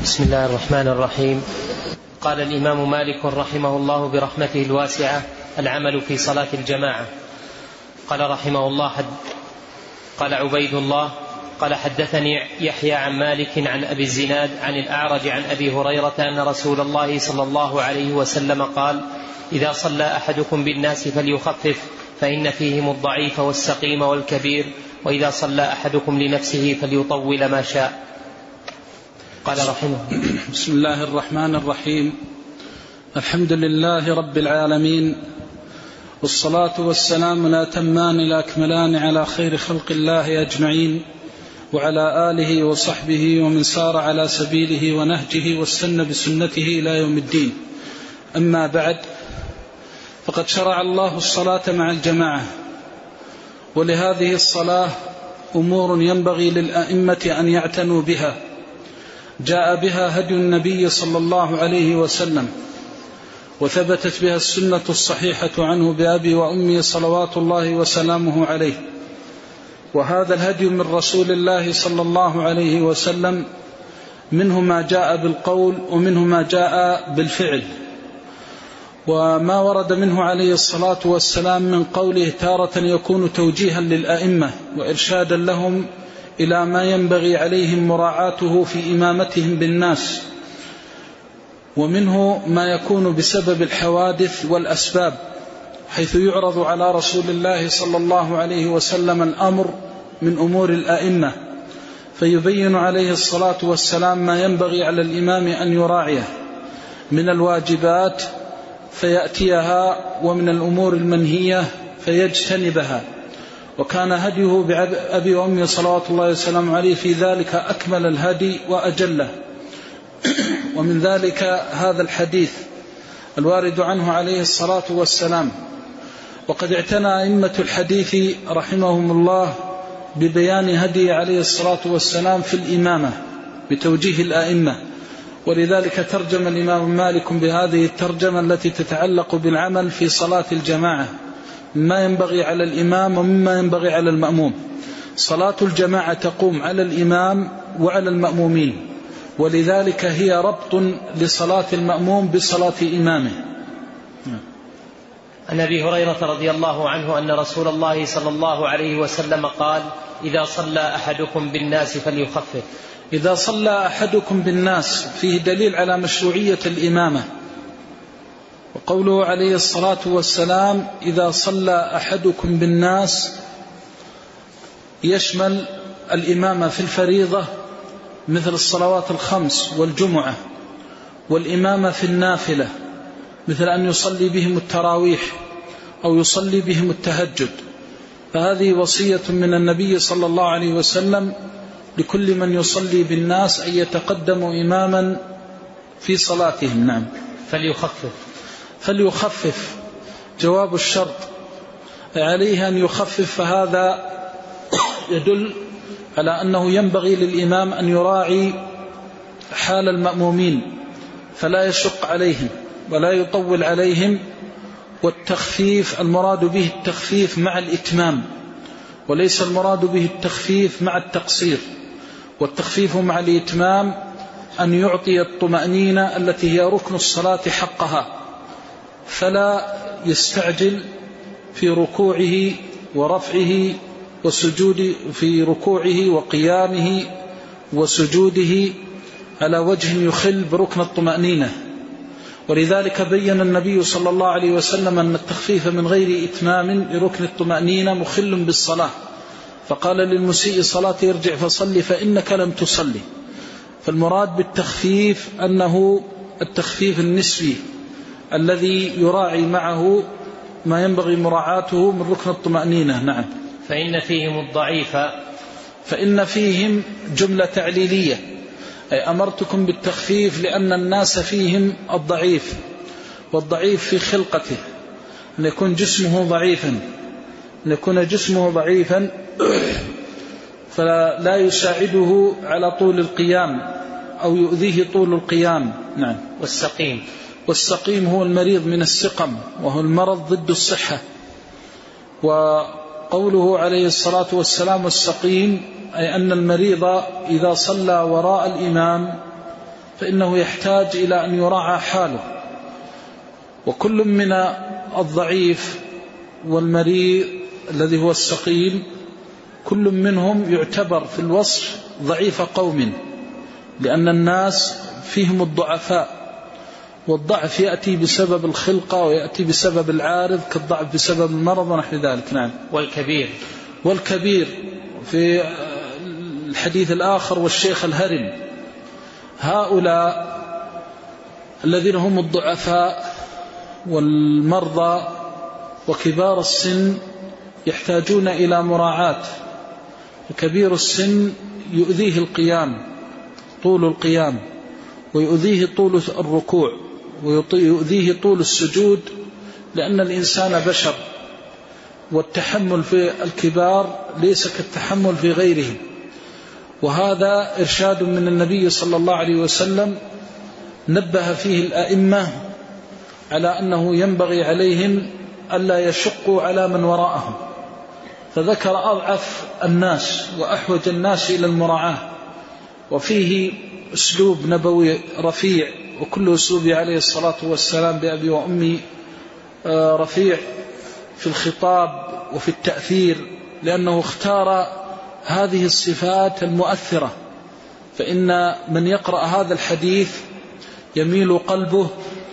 بسم الله الرحمن الرحيم. قال الإمام مالك رحمه الله برحمته الواسعة: العمل في صلاة الجماعة. قال رحمه الله قال عبيد الله قال حدثني يحيى عن مالك عن أبي الزناد عن الأعرج عن أبي هريرة أن رسول الله صلى الله عليه وسلم قال: إذا صلى أحدكم بالناس فليخفف فإن فيهم الضعيف والسقيم والكبير، وإذا صلى أحدكم لنفسه فليطول ما شاء. قال رحمه: بسم الله الرحمن الرحيم. الحمد لله رب العالمين، والصلاة والسلام الأتمان الأكملان على خير خلق الله أجمعين، وعلى آله وصحبه ومن سار على سبيله ونهجه واستنى بسنته إلى يوم الدين. أما بعد، فقد شرع الله الصلاة مع الجماعة، ولهذه الصلاة أمور ينبغي للأئمة أن يعتنوا بها. جاء بها هدي النبي صلى الله عليه وسلم، وثبتت بها السنة الصحيحة عنه بأبي وأمي صلوات الله وسلامه عليه. وهذا الهدي من رسول الله صلى الله عليه وسلم منه ما جاء بالقول ومنه ما جاء بالفعل. وما ورد منه عليه الصلاة والسلام من قوله تارة يكون توجيها للأئمة وإرشادا لهم إلى ما ينبغي عليهم مراعاته في إمامتهم بالناس، ومنه ما يكون بسبب الحوادث والأسباب، حيث يعرض على رسول الله صلى الله عليه وسلم الأمر من أمور الأئمة، فيبين عليه الصلاة والسلام ما ينبغي على الإمام أن يراعيه من الواجبات فيأتيها، ومن الأمور المنهية فيجتنبها. وكان هديه بأبي وأمي صلوات الله وسلامه عليه في ذلك أكمل الهدي وأجله. ومن ذلك هذا الحديث الوارد عنه عليه الصلاة والسلام. وقد اعتنى أئمة الحديث رحمهم الله ببيان هدي عليه الصلاة والسلام في الإمامة بتوجيه الأئمة، ولذلك ترجم الإمام مالك بهذه الترجمة التي تتعلق بالعمل في صلاة الجماعة، مما ينبغي على الإمام ومما ينبغي على المأموم. صلاة الجماعة تقوم على الإمام وعلى المأمومين، ولذلك هي ربط لصلاة المأموم بصلاة إمامه. عن أبي هريرة رضي الله عنه أن رسول الله صلى الله عليه وسلم قال: إذا صلى أحدكم بالناس فليخفف. إذا صلى أحدكم بالناس فيه دليل على مشروعية الإمامة. وقوله عليه الصلاة والسلام إذا صلى أحدكم بالناس يشمل الإمامة في الفريضة مثل الصلوات الخمس والجمعة، والإمامة في النافلة مثل أن يصلي بهم التراويح أو يصلي بهم التهجد. فهذه وصية من النبي صلى الله عليه وسلم لكل من يصلي بالناس أن يتقدموا إماما في صلاتهم. نعم. فليخفف جواب الشرط، عليه أن يخفف، فهذا يدل على أنه ينبغي للإمام أن يراعي حال المأمومين فلا يشق عليهم ولا يطول عليهم. والتخفيف المراد به التخفيف مع الإتمام، وليس المراد به التخفيف مع التقصير. والتخفيف مع الإتمام أن يعطي الطمأنينة التي هي ركن الصلاة حقها، فلا يستعجل في ركوعه ورفعه وسجود، في ركوعه وقيامه وسجوده على وجه يخل بركن الطمأنينة. ولذلك بين النبي صلى الله عليه وسلم أن التخفيف من غير إتمام لركن الطمأنينة مخل بالصلاة، فقال للمسيء صلاة ارجع فصلي فإنك لم تصلي. فالمراد بالتخفيف أنه التخفيف النسبي الذي يراعي معه ما ينبغي مراعاته من ركن الطمأنينة. نعم. فإن فيهم الضعيف، فإن فيهم جملة تعليلية، أي أمرتكم بالتخفيف لأن الناس فيهم الضعيف، والضعيف في خلقته أن يكون جسمه ضعيفا، أن يكون جسمه ضعيفا فلا يساعده على طول القيام أو يؤذيه طول القيام. نعم. والسقيم هو المريض من السقم، وهو المرض ضد الصحة. وقوله عليه الصلاة والسلام السقيم أي أن المريض إذا صلى وراء الإمام فإنه يحتاج إلى أن يراعى حاله. وكل من الضعيف والمريض الذي هو السقيم كل منهم يعتبر في الوصف ضعيف قوم، لأن الناس فيهم الضعفاء، والضعف يأتي بسبب الخلقة ويأتي بسبب العارض كالضعف بسبب المرض ونحو ذلك. نعم. والكبير في الحديث الآخر والشيخ الهرم. هؤلاء الذين هم الضعفاء والمرضى وكبار السن يحتاجون إلى مراعاة. كبير السن يؤذيه القيام، طول القيام، ويؤذيه طول الركوع، ويؤذيه طول السجود، لأن الإنسان بشر، والتحمل في الكبار ليس كالتحمل في غيرهم. وهذا إرشاد من النبي صلى الله عليه وسلم نبه فيه الأئمة على أنه ينبغي عليهم ألا يشقوا على من وراءهم، فذكر أضعف الناس وأحوج الناس إلى المراعاة. وفيه أسلوب نبوي رفيع، وكل أسلوب عليه الصلاة والسلام بأبي وأمي رفيع في الخطاب وفي التأثير، لأنه اختار هذه الصفات المؤثرة. فإن من يقرأ هذا الحديث يميل قلبه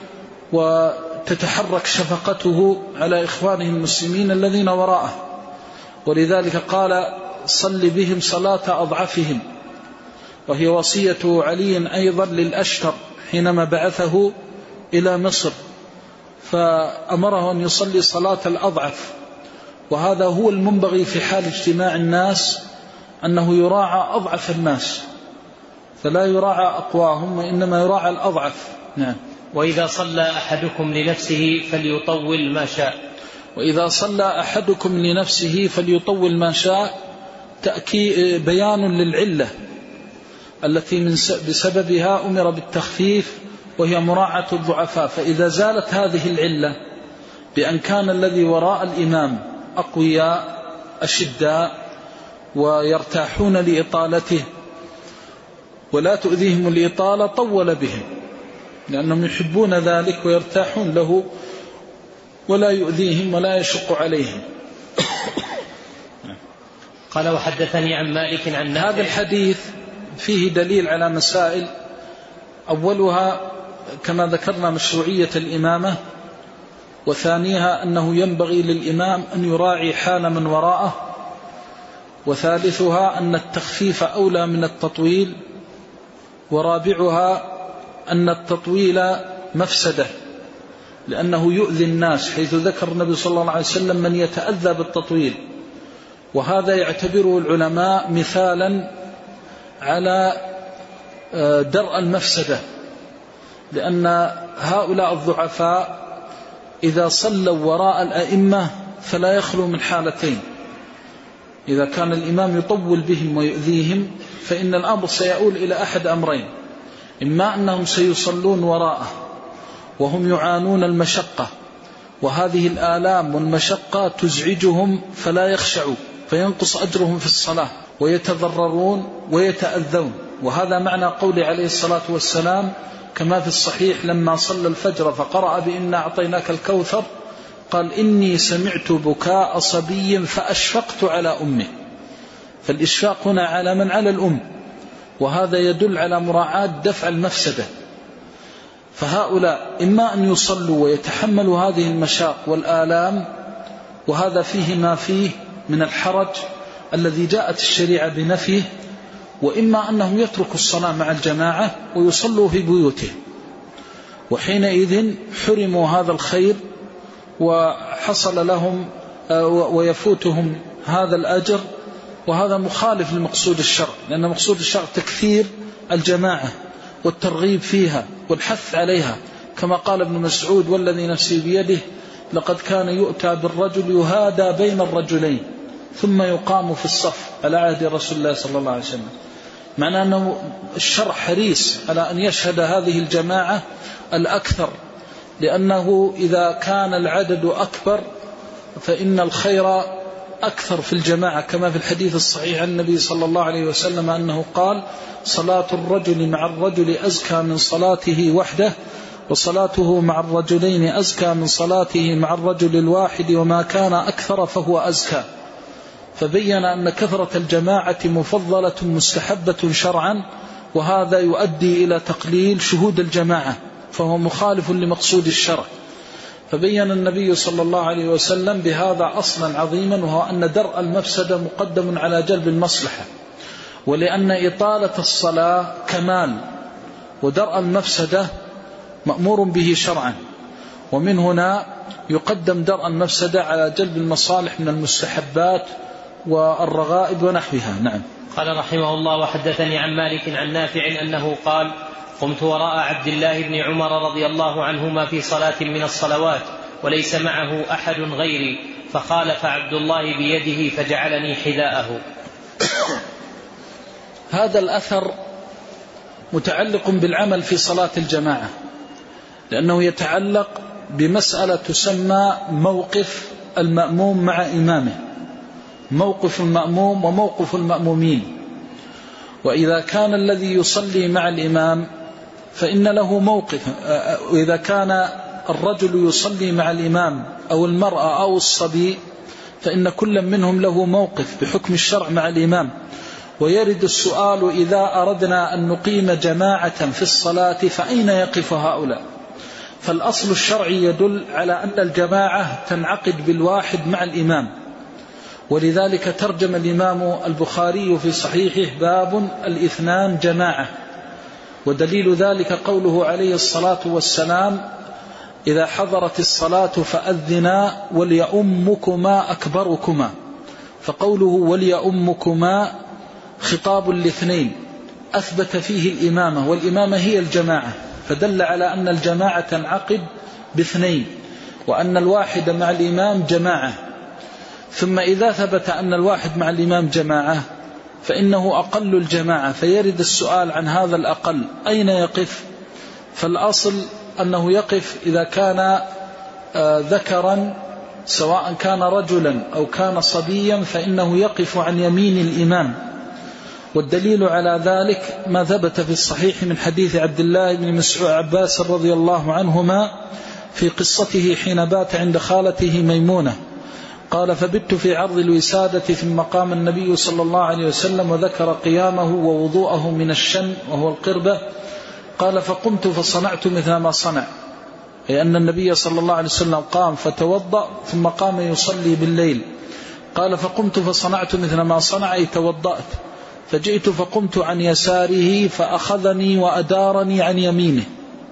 وتتحرك شفقته على إخوانه المسلمين الذين وراءه. ولذلك قال صل بهم صلاة أضعفهم، وهي وصية علي أيضا للأشتر حينما بعثه إلى مصر، فأمره أن يصلي صلاة الأضعف. وهذا هو المنبغي في حال اجتماع الناس، أنه يراعى أضعف الناس، فلا يراعى أقواهم وإنما يراعى الأضعف. نعم. وإذا صلى أحدكم لنفسه فليطول ما شاء. وإذا صلى أحدكم لنفسه فليطول ما شاء، بيان للعلة التي بسببها أمر بالتخفيف، وهي مراعاة الضعفاء. فإذا زالت هذه العلة بأن كان الذي وراء الإمام أقوياء أشداء ويرتاحون لإطالته ولا تؤذيهم الإطالة، طول بهم، لأنهم يحبون ذلك ويرتاحون له ولا يؤذيهم ولا يشق عليهم. قال وحدثني عن مالك عن نافع. هذا الحديث فيه دليل على مسائل، أولها كما ذكرنا مشروعية الإمامة، وثانيها أنه ينبغي للإمام أن يراعي حال من وراءه، وثالثها أن التخفيف أولى من التطويل، ورابعها أن التطويل مفسدة لأنه يؤذي الناس، حيث ذكر النبي صلى الله عليه وسلم من يتأذى بالتطويل. وهذا يعتبره العلماء مثالا على درء المفسدة، لأن هؤلاء الضعفاء إذا صلوا وراء الأئمة فلا يخلو من حالتين: إذا كان الإمام يطول بهم ويؤذيهم فإن الأمر سيؤول إلى أحد أمرين: إما أنهم سيصلون وراءه وهم يعانون المشقة، وهذه الآلام والمشقة تزعجهم فلا يخشعوا فينقص أجرهم في الصلاة ويتضررون ويتأذون. وهذا معنى قول عليه الصلاة والسلام كما في الصحيح لما صلى الفجر فقرأ بإنا أعطيناك الكوثر قال إني سمعت بكاء صبي فأشفقت على أمه. فالإشفاق هنا على من على الأم، وهذا يدل على مراعاة دفع المفسدة. فهؤلاء إما أن يصلوا ويتحملوا هذه المشاق والآلام، وهذا فيه ما فيه من الحرج الذي جاءت الشريعة بنفيه، وإما أنهم يتركوا الصلاة مع الجماعة ويصلوا في بيوتهم، وحينئذ حرموا هذا الخير وحصل لهم ويفوتهم هذا الأجر. وهذا مخالف لمقصود الشرع، لأن مقصود الشرع تكثير الجماعة والترغيب فيها والحث عليها، كما قال ابن مسعود والذي نفسي بيده لقد كان يؤتى بالرجل يهادى بين الرجلين ثم يقام في الصف على عهد رسول الله صلى الله عليه وسلم. معنى أنه الشرع حريص على أن يشهد هذه الجماعة الأكثر، لأنه إذا كان العدد أكبر فإن الخير أكثر في الجماعة كما في الحديث الصحيح عن النبي صلى الله عليه وسلم أنه قال: صلاة الرجل مع الرجل أزكى من صلاته وحده، وصلاته مع الرجلين أزكى من صلاته مع الرجل الواحد، وما كان أكثر فهو أزكى. فبين أن كثرة الجماعة مفضلة مستحبة شرعا، وهذا يؤدي إلى تقليل شهود الجماعة، فهو مخالف لمقصود الشرع. فبين النبي صلى الله عليه وسلم بهذا أصلا عظيما، وهو أن درء المفسدة مقدم على جلب المصلحة، ولأن إطالة الصلاة كمال، ودرء المفسدة مأمور به شرعا، ومن هنا يقدم درء المفسدة على جلب المصالح من المستحبات والرغائب ونحوها. نعم. قال رحمه الله: وحدثني عن مالك عن نافع أنه قال: قمت وراء عبد الله بن عمر رضي الله عنهما في صلاة من الصلوات وليس معه أحد غيري، فخالف عبد الله بيده فجعلني حذاءه. هذا الأثر متعلق بالعمل في صلاة الجماعة، لأنه يتعلق بمسألة تسمى موقف المأموم مع إمامه، موقف المأموم وموقف المأمومين. وإذا كان الذي يصلي مع الإمام فإن له موقف، وإذا كان الرجل يصلي مع الإمام أو المرأة أو الصبي فإن كل منهم له موقف بحكم الشرع مع الإمام. ويرد السؤال: إذا أردنا أن نقيم جماعة في الصلاة فأين يقف هؤلاء؟ فالأصل الشرعي يدل على أن الجماعة تنعقد بالواحد مع الإمام، ولذلك ترجم الإمام البخاري في صحيحه: باب الاثنان جماعة. ودليل ذلك قوله عليه الصلاة والسلام: إذا حضرت الصلاة فأذنا وليؤمكما أكبركما. فقوله وليؤمكما خطاب الاثنين أثبت فيه الإمامة، والإمامة هي الجماعة، فدل على أن الجماعة تنعقد باثنين، وأن الواحد مع الإمام جماعة. ثم إذا ثبت أن الواحد مع الإمام جماعة فإنه أقل الجماعة، فيرد السؤال عن هذا الأقل أين يقف؟ فالأصل أنه يقف إذا كان ذكرا، سواء كان رجلا أو كان صبيا، فإنه يقف عن يمين الإمام. والدليل على ذلك ما ثبت في الصحيح من حديث عبد الله بن مسعود عباس رضي الله عنهما في قصته حين بات عند خالته ميمونة، قال: فبت في عرض الوسادة ثم قام النبي صلى الله عليه وسلم وذكر قيامه ووضوءه من الشن وهو القربة. قال: فقمت فصنعت مثل ما صنع، أي أن النبي صلى الله عليه وسلم قام فتوضأ ثم قام يصلي بالليل. قال: فقمت فصنعت مثل ما صنع، أي توضأت، فجئت فقمت عن يساره فأخذني وأدارني عن يمينه.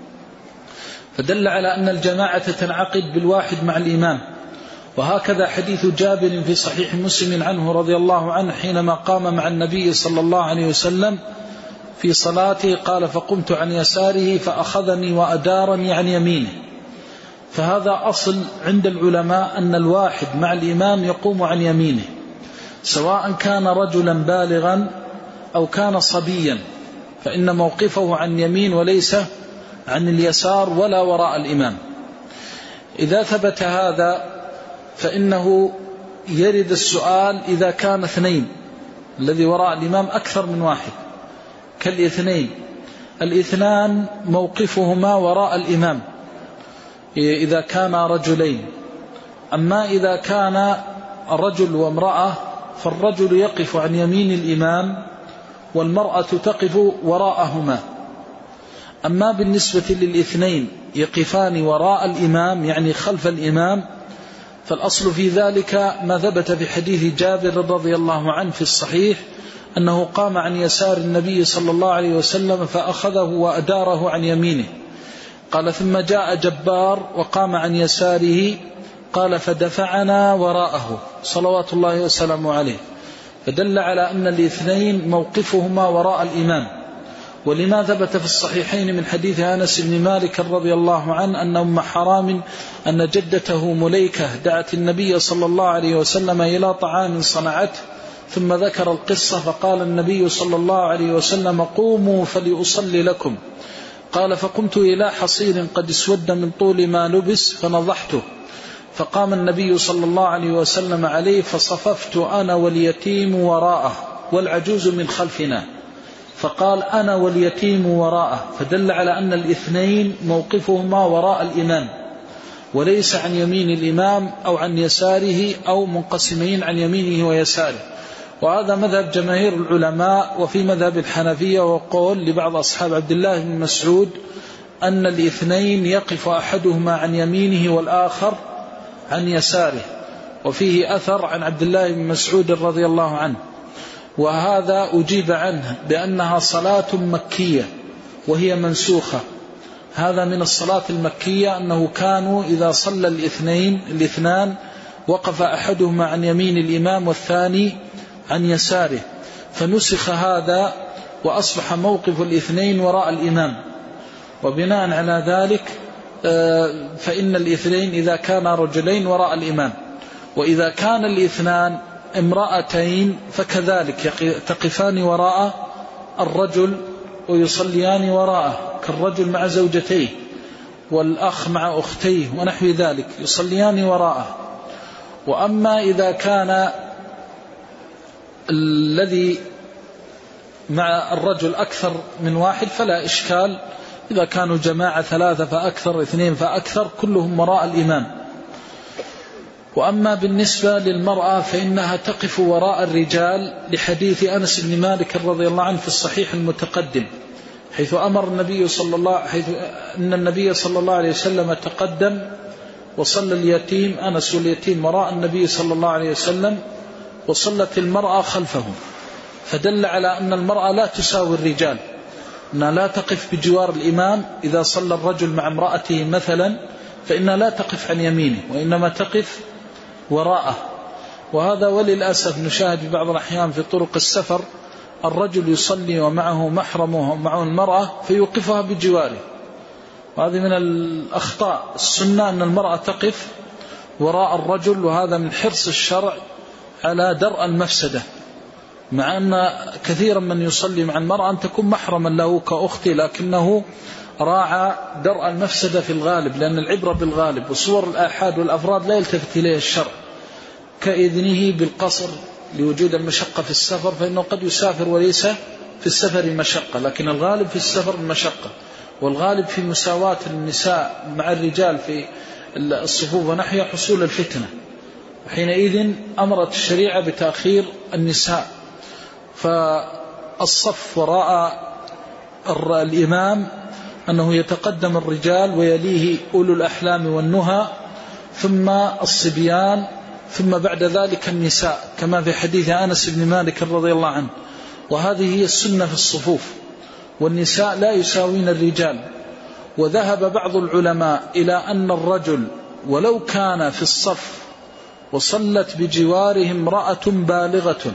فدل على أن الجماعة تنعقد بالواحد مع الإمام. وهكذا حديث جابر في صحيح مسلم عنه رضي الله عنه حينما قام مع النبي صلى الله عليه وسلم في صلاته، قال: فقمت عن يساره فأخذني وأدارني عن يمينه. فهذا أصل عند العلماء أن الواحد مع الإمام يقوم عن يمينه، سواء كان رجلا بالغا أو كان صبيا، فإن موقفه عن يمين وليس عن اليسار ولا وراء الإمام. إذا ثبت هذا فإنه يرد السؤال: إذا كان اثنين، الذي وراء الإمام أكثر من واحد كالاثنين، الاثنان موقفهما وراء الإمام إذا كان رجلين. أما إذا كان رجل وامرأة فالرجل يقف عن يمين الإمام والمرأة تقف وراءهما. أما بالنسبة للاثنين يقفان وراء الإمام يعني خلف الإمام، فالأصل في ذلك ما ثبت في حديث جابر رضي الله عنه في الصحيح أنه قام عن يسار النبي صلى الله عليه وسلم فأخذه وأداره عن يمينه. قال: ثم جاء جبار وقام عن يساره، قال: فدفعنا وراءه صلوات الله وسلامه عليه. فدل على أن الاثنين موقفهما وراء الإمام. ولما ثبت في الصحيحين من حديث أنس بن مالك رضي الله عنه أن أم حرام أن جدته مليكة دعت النبي صلى الله عليه وسلم إلى طعام صنعته، ثم ذكر القصة، فقال النبي صلى الله عليه وسلم: قوموا فليصلي لكم. قال: فقمت إلى حصير قد اسود من طول ما لبس فنضحته، فقام النبي صلى الله عليه وسلم عليه فصففت أنا واليتيم وراءه والعجوز من خلفنا، فقال أنا واليتيم وراءه، فدل على أن الاثنين موقفهما وراء الإمام وليس عن يمين الإمام أو عن يساره أو منقسمين عن يمينه ويساره. وهذا مذهب جماهير العلماء. وفي مذهب الحنفية وقول لبعض أصحاب عبد الله بن مسعود أن الاثنين يقف أحدهما عن يمينه والآخر عن يساره، وفيه أثر عن عبد الله بن مسعود رضي الله عنه، وهذا أجيب عنه بأنها صلاة مكية وهي منسوخة. هذا من الصلاة المكية أنه كانوا إذا صلى الاثنان وقف أحدهما عن يمين الإمام والثاني عن يساره، فنسخ هذا وأصبح موقف الاثنين وراء الإمام. وبناء على ذلك فإن الاثنين إذا كان رجلين وراء الإمام، وإذا كان الاثنان امرأتين فكذلك تقفان وراء الرجل ويصليان وراءه، كالرجل مع زوجتيه والأخ مع أختيه ونحو ذلك يصليان وراءه. وأما إذا كان الذي مع الرجل أكثر من واحد فلا إشكال، إذا كانوا جماعة 3 فأكثر 2 فأكثر كلهم وراء الإمام. وأما بالنسبة للمرأة فإنها تقف وراء الرجال لحديث أنس بن مالك رضي الله عنه في الصحيح المتقدم، حيث أن النبي صلى الله عليه وسلم تقدم وصلى اليتيم أنس واليتيم وراء النبي صلى الله عليه وسلم، وصلت المرأة خلفه، فدل على أن المرأة لا تساوي الرجال، أنها لا تقف بجوار الإمام. إذا صلى الرجل مع امرأته مثلا فإنها لا تقف عن يمينه وإنما تقف وراءه. وهذا وللأسف نشاهد في بعض الأحيان في طرق السفر الرجل يصلي ومعه محرمه ومعه المرأة فيوقفها بجواره، وهذه من الأخطاء. السنة أن المرأة تقف وراء الرجل، وهذا من حرص الشرع على درء المفسدة، مع أن كثيرا من يصلي مع المرأة أن تكون محرما له كأختي، لكنه راعى درء المفسدة في الغالب، لأن العبرة بالغالب، وصور الآحاد والأفراد لا يلتفت إليه الشرع، كإذنه بالقصر لوجود المشقة في السفر، فإنه قد يسافر وليس في السفر مشقة، لكن الغالب في السفر المشقة، والغالب في مساواة النساء مع الرجال في الصفوف ونحيها حصول الفتنة، حينئذ أمرت الشريعة بتأخير النساء. فالصف وراء الإمام أنه يتقدم الرجال ويليه أولو الأحلام والنهى، ثم الصبيان، ثم بعد ذلك النساء، كما في حديث أنس بن مالك رضي الله عنه. وهذه هي السنة في الصفوف، والنساء لا يساوين الرجال. وذهب بعض العلماء إلى أن الرجل ولو كان في الصف وصلت بجواره امرأة بالغة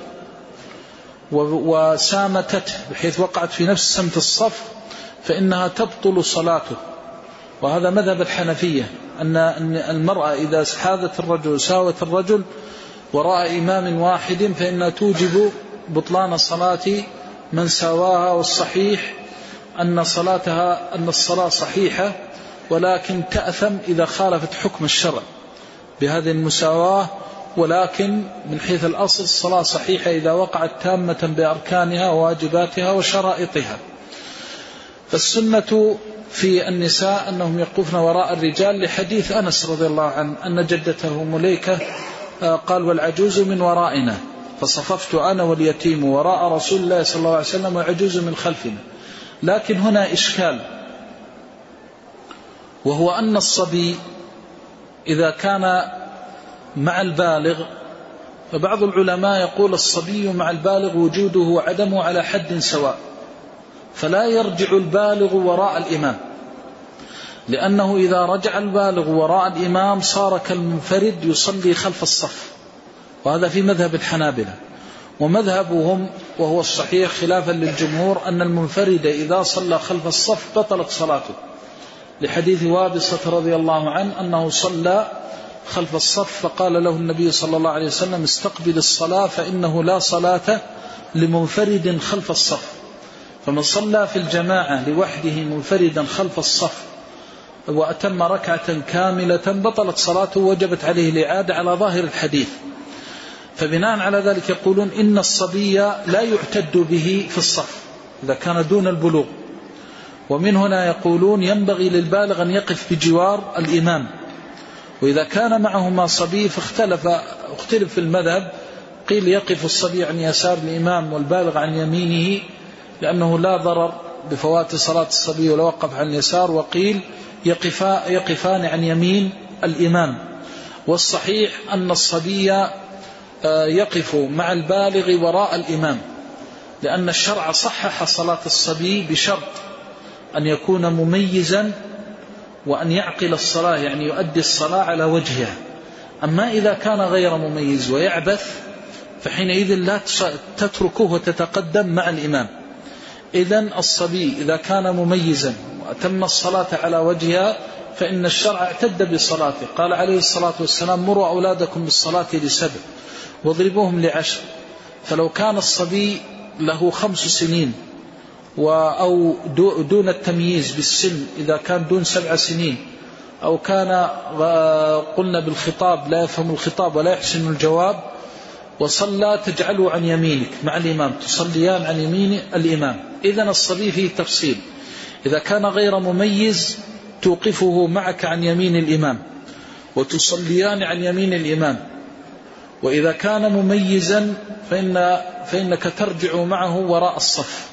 وسامتته بحيث وقعت في نفس سمت الصف فإنها تبطل صلاته. وهذا مذهب الحنفية، أن المرأة إذا حاذت الرجل ساوت الرجل وراء إمام واحد فإنها توجب بطلان صلاة من ساواها. والصحيح أن الصلاة صحيحة، ولكن تأثم إذا خالفت حكم الشرع بهذه المساواة، ولكن من حيث الأصل الصلاة صحيحة إذا وقعت تامة بأركانها وواجباتها وشرائطها. فالسنة في النساء أنهم يقفن وراء الرجال لحديث أنس رضي الله عنه أن جدته مليكة قال والعجوز من ورائنا، فصففت أنا واليتيم وراء رسول الله صلى الله عليه وسلم وعجوز من خلفنا. لكن هنا إشكال، وهو أن الصبي إذا كان مع البالغ، فبعض العلماء يقول الصبي مع البالغ وجوده وعدمه على حد سواء، فلا يرجع البالغ وراء الإمام، لأنه إذا رجع البالغ وراء الإمام صار كالمنفرد يصلي خلف الصف. وهذا في مذهب الحنابلة، ومذهبهم وهو الصحيح خلافا للجمهور أن المنفرد إذا صلى خلف الصف بطلت صلاته، لحديث وابصة رضي الله عنه أنه صلى خلف الصف فقال له النبي صلى الله عليه وسلم استقبل الصلاة فإنه لا صلاة لمنفرد خلف الصف. فمن صلى في الجماعة لوحده منفردا خلف الصف وأتم ركعة كاملة بطلت صلاته وجبت عليه الإعادة على ظاهر الحديث. فبناء على ذلك يقولون إن الصبي لا يعتد به في الصف إذا كان دون البلوغ. ومن هنا يقولون ينبغي للبالغ أن يقف بجوار الإمام. وإذا كان معهما صبي اختلف في المذهب، قيل يقف الصبي عن يسار الإمام والبالغ عن يمينه لأنه لا ضرر بفوات صلاة الصبي ولو وقف عن اليسار، وقيل يقفان عن يمين الإمام. والصحيح أن الصبي يقف مع البالغ وراء الإمام، لأن الشرع صحح صلاة الصبي بشرط أن يكون مميزا وأن يعقل الصلاة، يعني يؤدي الصلاة على وجهها. أما إذا كان غير مميز ويعبث فحينئذ لا تتركه وتتقدم مع الإمام. إذن الصبي إذا كان مميزا وأتم الصلاة على وجهها فإن الشرع اعتد بصلاته. قال عليه الصلاة والسلام: مروا أولادكم بالصلاة ل7 واضربوهم ل10. فلو كان الصبي له 5 سنين أو دون التمييز بالسن، إذا كان دون 7 سنين، أو كان قلنا بالخطاب لا يفهم الخطاب ولا يحسن الجواب، وصلى تجعله عن يمينك مع الإمام، تصليان عن يمين الإمام. إذن الصبي فيه تفصيل. إذا كان غير مميز توقفه معك عن يمين الإمام وتصليان عن يمين الإمام. وإذا كان مميزا فإنك ترجع معه وراء الصف.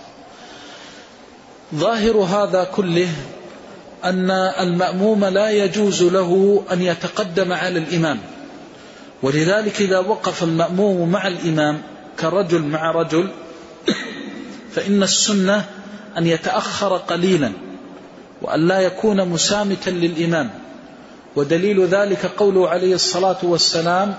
ظاهر هذا كله أن المأموم لا يجوز له أن يتقدم على الإمام، ولذلك إذا وقف المأموم مع الإمام كرجل مع رجل فإن السنة أن يتأخر قليلا وأن لا يكون مسامتا للإمام. ودليل ذلك قوله عليه الصلاة والسلام: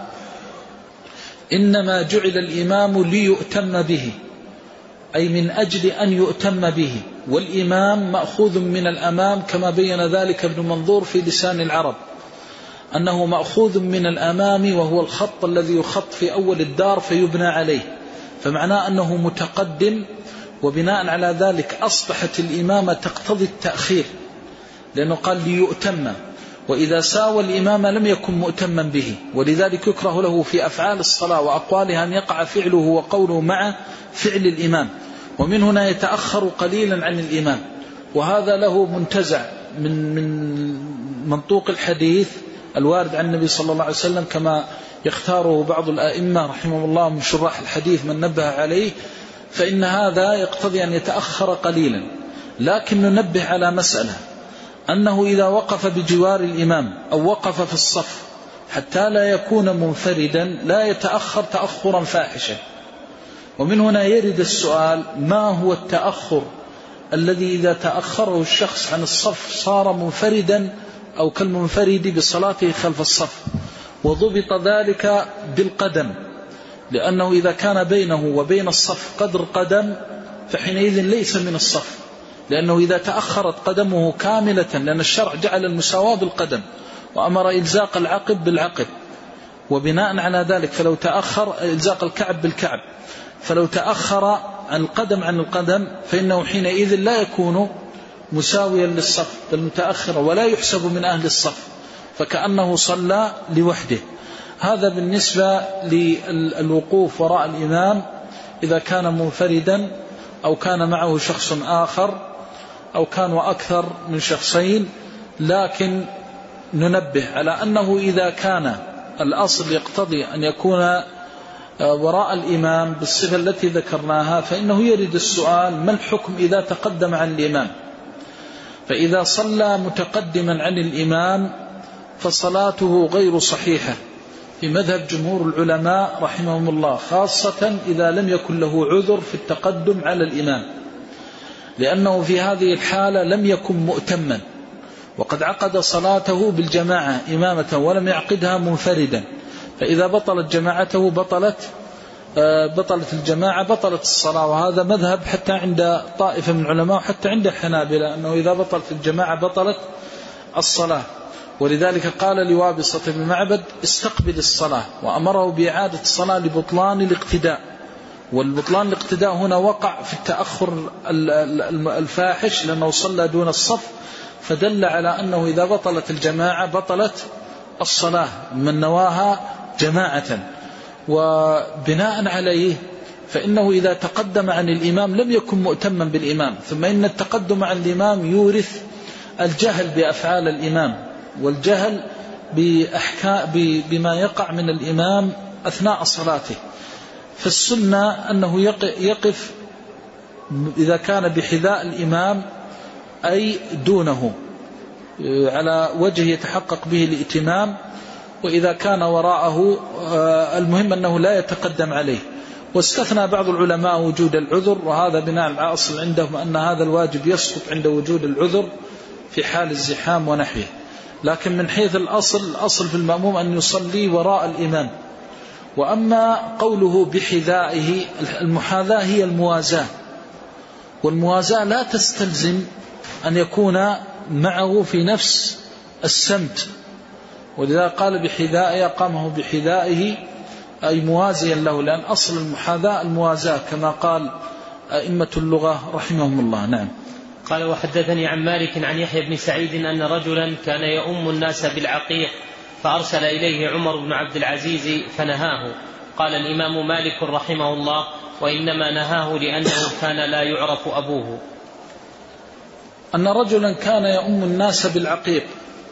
إنما جعل الإمام ليؤتم به، أي من أجل أن يؤتم به. والإمام مأخوذ من الأمام، كما بين ذلك ابن منظور في لسان العرب، أنه مأخوذ من الأمام وهو الخط الذي يخط في أول الدار فيبنى عليه، فمعناه أنه متقدم. وبناء على ذلك أصبحت الإمامة تقتضي التأخير، لأنه قال ليؤتم، وإذا ساوى الإمام لم يكن مؤتما به. ولذلك يكره له في أفعال الصلاة وأقوالها أن يقع فعله وقوله مع فعل الإمام. ومن هنا يتأخر قليلا عن الإمام، وهذا له منتزع من منطوق الحديث الوارد عن النبي صلى الله عليه وسلم، كما يختاره بعض الآئمة رحمه الله من شراح الحديث من نبه عليه. فإن هذا يقتضي أن يتأخر قليلا. لكن ننبه على مسألة، أنه إذا وقف بجوار الإمام أو وقف في الصف حتى لا يكون منفردا لا يتأخر تأخرا فاحشا. ومن هنا يرد السؤال: ما هو التأخر الذي إذا تأخره الشخص عن الصف صار منفردا أو كالمنفرد بصلاته خلف الصف؟ وضبط ذلك بالقدم، لأنه إذا كان بينه وبين الصف قدر قدم فحينئذ ليس من الصف، لأنه إذا تأخرت قدمه كاملة، لأن الشرع جعل المساواة بالقدم وأمر إلزاق العقب بالعقب، وبناء على ذلك فلو تأخر إلزاق الكعب بالكعب، فلو تأخر عن القدم فإنه حينئذ لا يكون مساويا للصف بل متأخر ولا يحسب من أهل الصف، فكأنه صلى لوحده. هذا بالنسبة للوقوف وراء الإمام إذا كان منفردا أو كان معه شخص آخر أو كانوا أكثر من شخصين. لكن ننبه على أنه إذا كان الأصل يقتضي أن يكون وراء الإمام بالصفة التي ذكرناها، فإنه يرد السؤال: ما الحكم إذا تقدم عن الإمام؟ فإذا صلى متقدما عن الإمام فصلاته غير صحيحة في مذهب جمهور العلماء رحمهم الله، خاصة إذا لم يكن له عذر في التقدم على الإمام، لأنه في هذه الحالة لم يكن مؤتما وقد عقد صلاته بالجماعة إمامة ولم يعقدها منفردا، فإذا بطلت جماعته بطلت الجماعة، بطلت الصلاة. وهذا مذهب حتى عند طائفة من العلماء وحتى عند الحنابلة، أنه إذا بطلت الجماعة بطلت الصلاة. ولذلك قال لوابصة بن معبد: استقبل الصلاة، وأمره بإعادة الصلاة لبطلان الاقتداء. والبطلان الاقتداء هنا وقع في التأخر الفاحش، لأنه صلى دون الصف فدل على أنه إذا بطلت الجماعة بطلت الصلاة من نواها جماعة. وبناء عليه فإنه إذا تقدم عن الإمام لم يكن مؤتما بالإمام، ثم إن التقدم عن الإمام يورث الجهل بأفعال الإمام والجهل بما يقع من الإمام أثناء صلاته. فالسنة أنه يقف إذا كان بحذاء الإمام أي دونه على وجه يتحقق به الائتمام، وإذا كان وراءه المهم أنه لا يتقدم عليه. واستثنى بعض العلماء وجود العذر، وهذا بناء على الأصل عندهم أن هذا الواجب يسقط عند وجود العذر في حال الزحام ونحوه. لكن من حيث الأصل في المأموم أن يصلي وراء الإمام. وأما قوله بحذائه، المحاذاة هي الموازاة، والموازاة لا تستلزم أن يكون معه في نفس السمت، ولذا قال بحذائه قامه بحذائه أي موازيا له، لأن أصل المحاذاة الموازاة كما قال أئمة اللغة رحمهم الله. نعم. قال وحدثني عن مالك عن يحيى بن سعيد أن رجلا كان يؤم الناس بالعقيق فأرسل إليه عمر بن عبد العزيز فنهاه. قال الإمام مالك رحمه الله وإنما نهاه لأنه كان لا يعرف أبوه. أن رجلا كان يؤم الناس بالعقيق.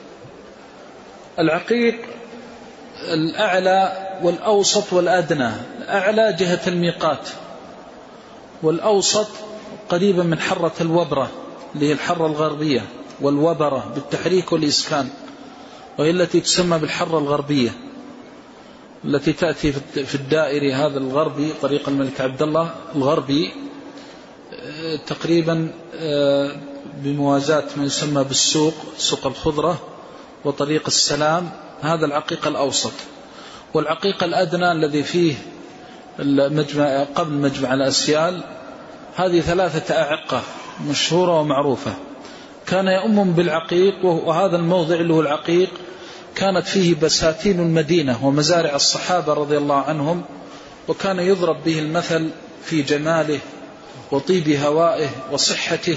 العقيق الأعلى والأوسط والأدنى. الأعلى جهة الميقات، والأوسط قريبا من حرة الوبرة اللي هي الحرة الغربية، والوبرة بالتحريك والإسكان، وهي التي تسمى بالحرة الغربية التي تأتي في الدائري هذا الغربي طريق الملك عبد الله الغربي تقريبا بموازاة ما يسمى بالسوق، سوق الخضرة وطريق السلام. هذا العقيق الأوسط. والعقيق الأدنى الذي فيه قبل مجمع الأسيال، هذه 3 أعقة مشهورة ومعروفة. كان يؤم بالعقيق، وهذا الموضع اللي هو العقيق كانت فيه بساتين المدينة ومزارع الصحابة رضي الله عنهم، وكان يضرب به المثل في جماله وطيب هوائه وصحته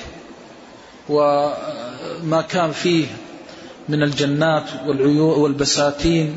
وما كان فيه من الجنات والبساتين.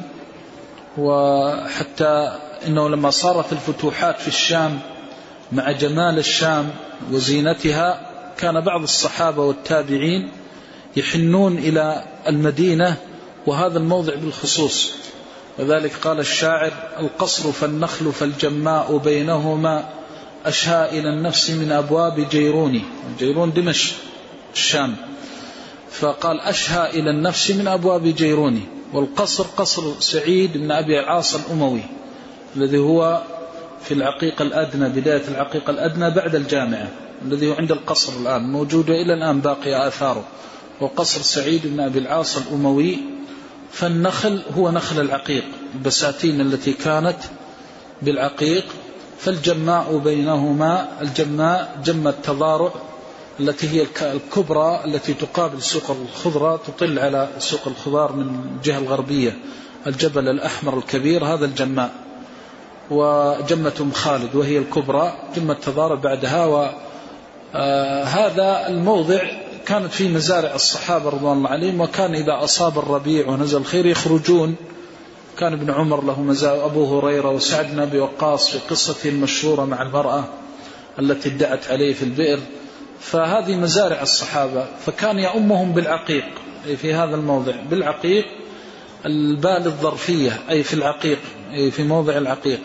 وحتى إنه لما صارت الفتوحات في الشام مع جمال الشام وزينتها، كان بعض الصحابة والتابعين يحنون إلى المدينة وهذا الموضع بالخصوص. وذلك قال الشاعر: القصر فالنخل فالجماء بينهما أشهى إلى النفس من أبواب جيروني. جيرون دمشق الشام، فقال أشهى إلى النفس من أبواب جيروني. والقصر قصر سعيد بن أبي العاص الأموي الذي هو في العقيق الأدنى، بداية العقيق الأدنى بعد الجامعة، الذي هو عند القصر الآن موجود إلى الآن باقي آثاره، وقصر سعيد بن أبي العاص الأموي. فالنخل هو نخل العقيق، البساتين التي كانت بالعقيق. فالجماء بينهما، الجماء جمة تضارع التي هي الكبرى التي تقابل سوق الخضرة، تطل على سوق الخضار من الجهة الغربية، الجبل الأحمر الكبير هذا الجماء. وجمة خالد وهي الكبرى، جمة تضارع بعدها. وهذا الموضع كانت فيه مزارع الصحابة رضوان الله عليهم، وكان إذا أصاب الربيع ونزل الخير يخرجون. كان ابن عمر له مزارع، أبو هريرة وسعد بن أبي وقاص في قصته المشهورة مع المرأة التي ادعت عليه في البئر. فهذه مزارع الصحابة، فكان يؤمهم بالعقيق، أي في هذا الموضع بالعقيق، البال الظرفية أي في العقيق، أي في موضع العقيق.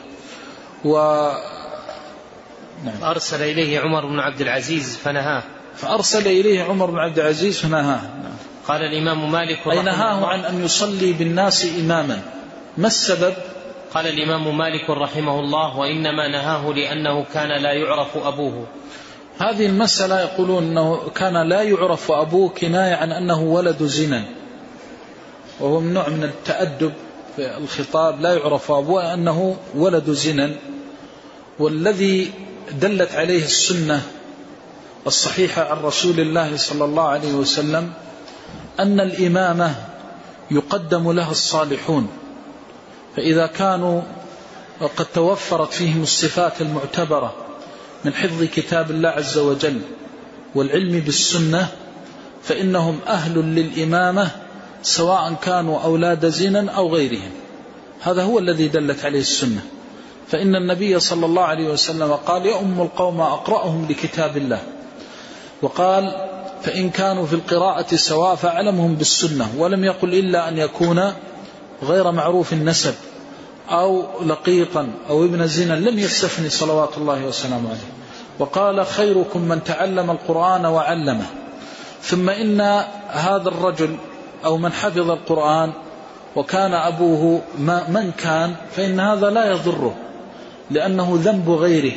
نعم. أرسل إليه عمر بن عبد العزيز فنهاه. فأرسل إليه عمر بن عبد العزيز فنهاه. نعم. قال الإمام مالك أي نهاه عن أن يصلي بالناس إماما. ما السبب؟ قال الإمام مالك رحمه الله وإنما نهاه لأنه كان لا يعرف أبوه. هذه المسألة يقولون أنه كان لا يعرف أبوه كناية عن أنه ولد زنا، وهو من نوع من التأدب في الخطاب، لا يعرف أبوه أنه ولد زنا. والذي دلت عليه السنة الصحيحة عن رسول الله صلى الله عليه وسلم أن الإمامة يقدم لها الصالحون، فإذا كانوا قد توفرت فيهم الصفات المعتبرة من حفظ كتاب الله عز وجل والعلم بالسنة، فإنهم أهل للإمامة سواء كانوا أولاد زنا أو غيرهم. هذا هو الذي دلت عليه السنة. فإن النبي صلى الله عليه وسلم قال يؤم القوم أقرأهم لكتاب الله، وقال فإن كانوا في القراءة سواء فأعلمهم بالسنة، ولم يقل إلا أن يكون غير معروف النسب أو لقيطا أو ابن زنا، لم يستثني صلوات الله وسلامه عليه. وقال خيركم من تعلم القرآن وعلمه. ثم إن هذا الرجل أو من حفظ القرآن وكان أبوه من كان، فإن هذا لا يضره، لأنه ذنب غيره،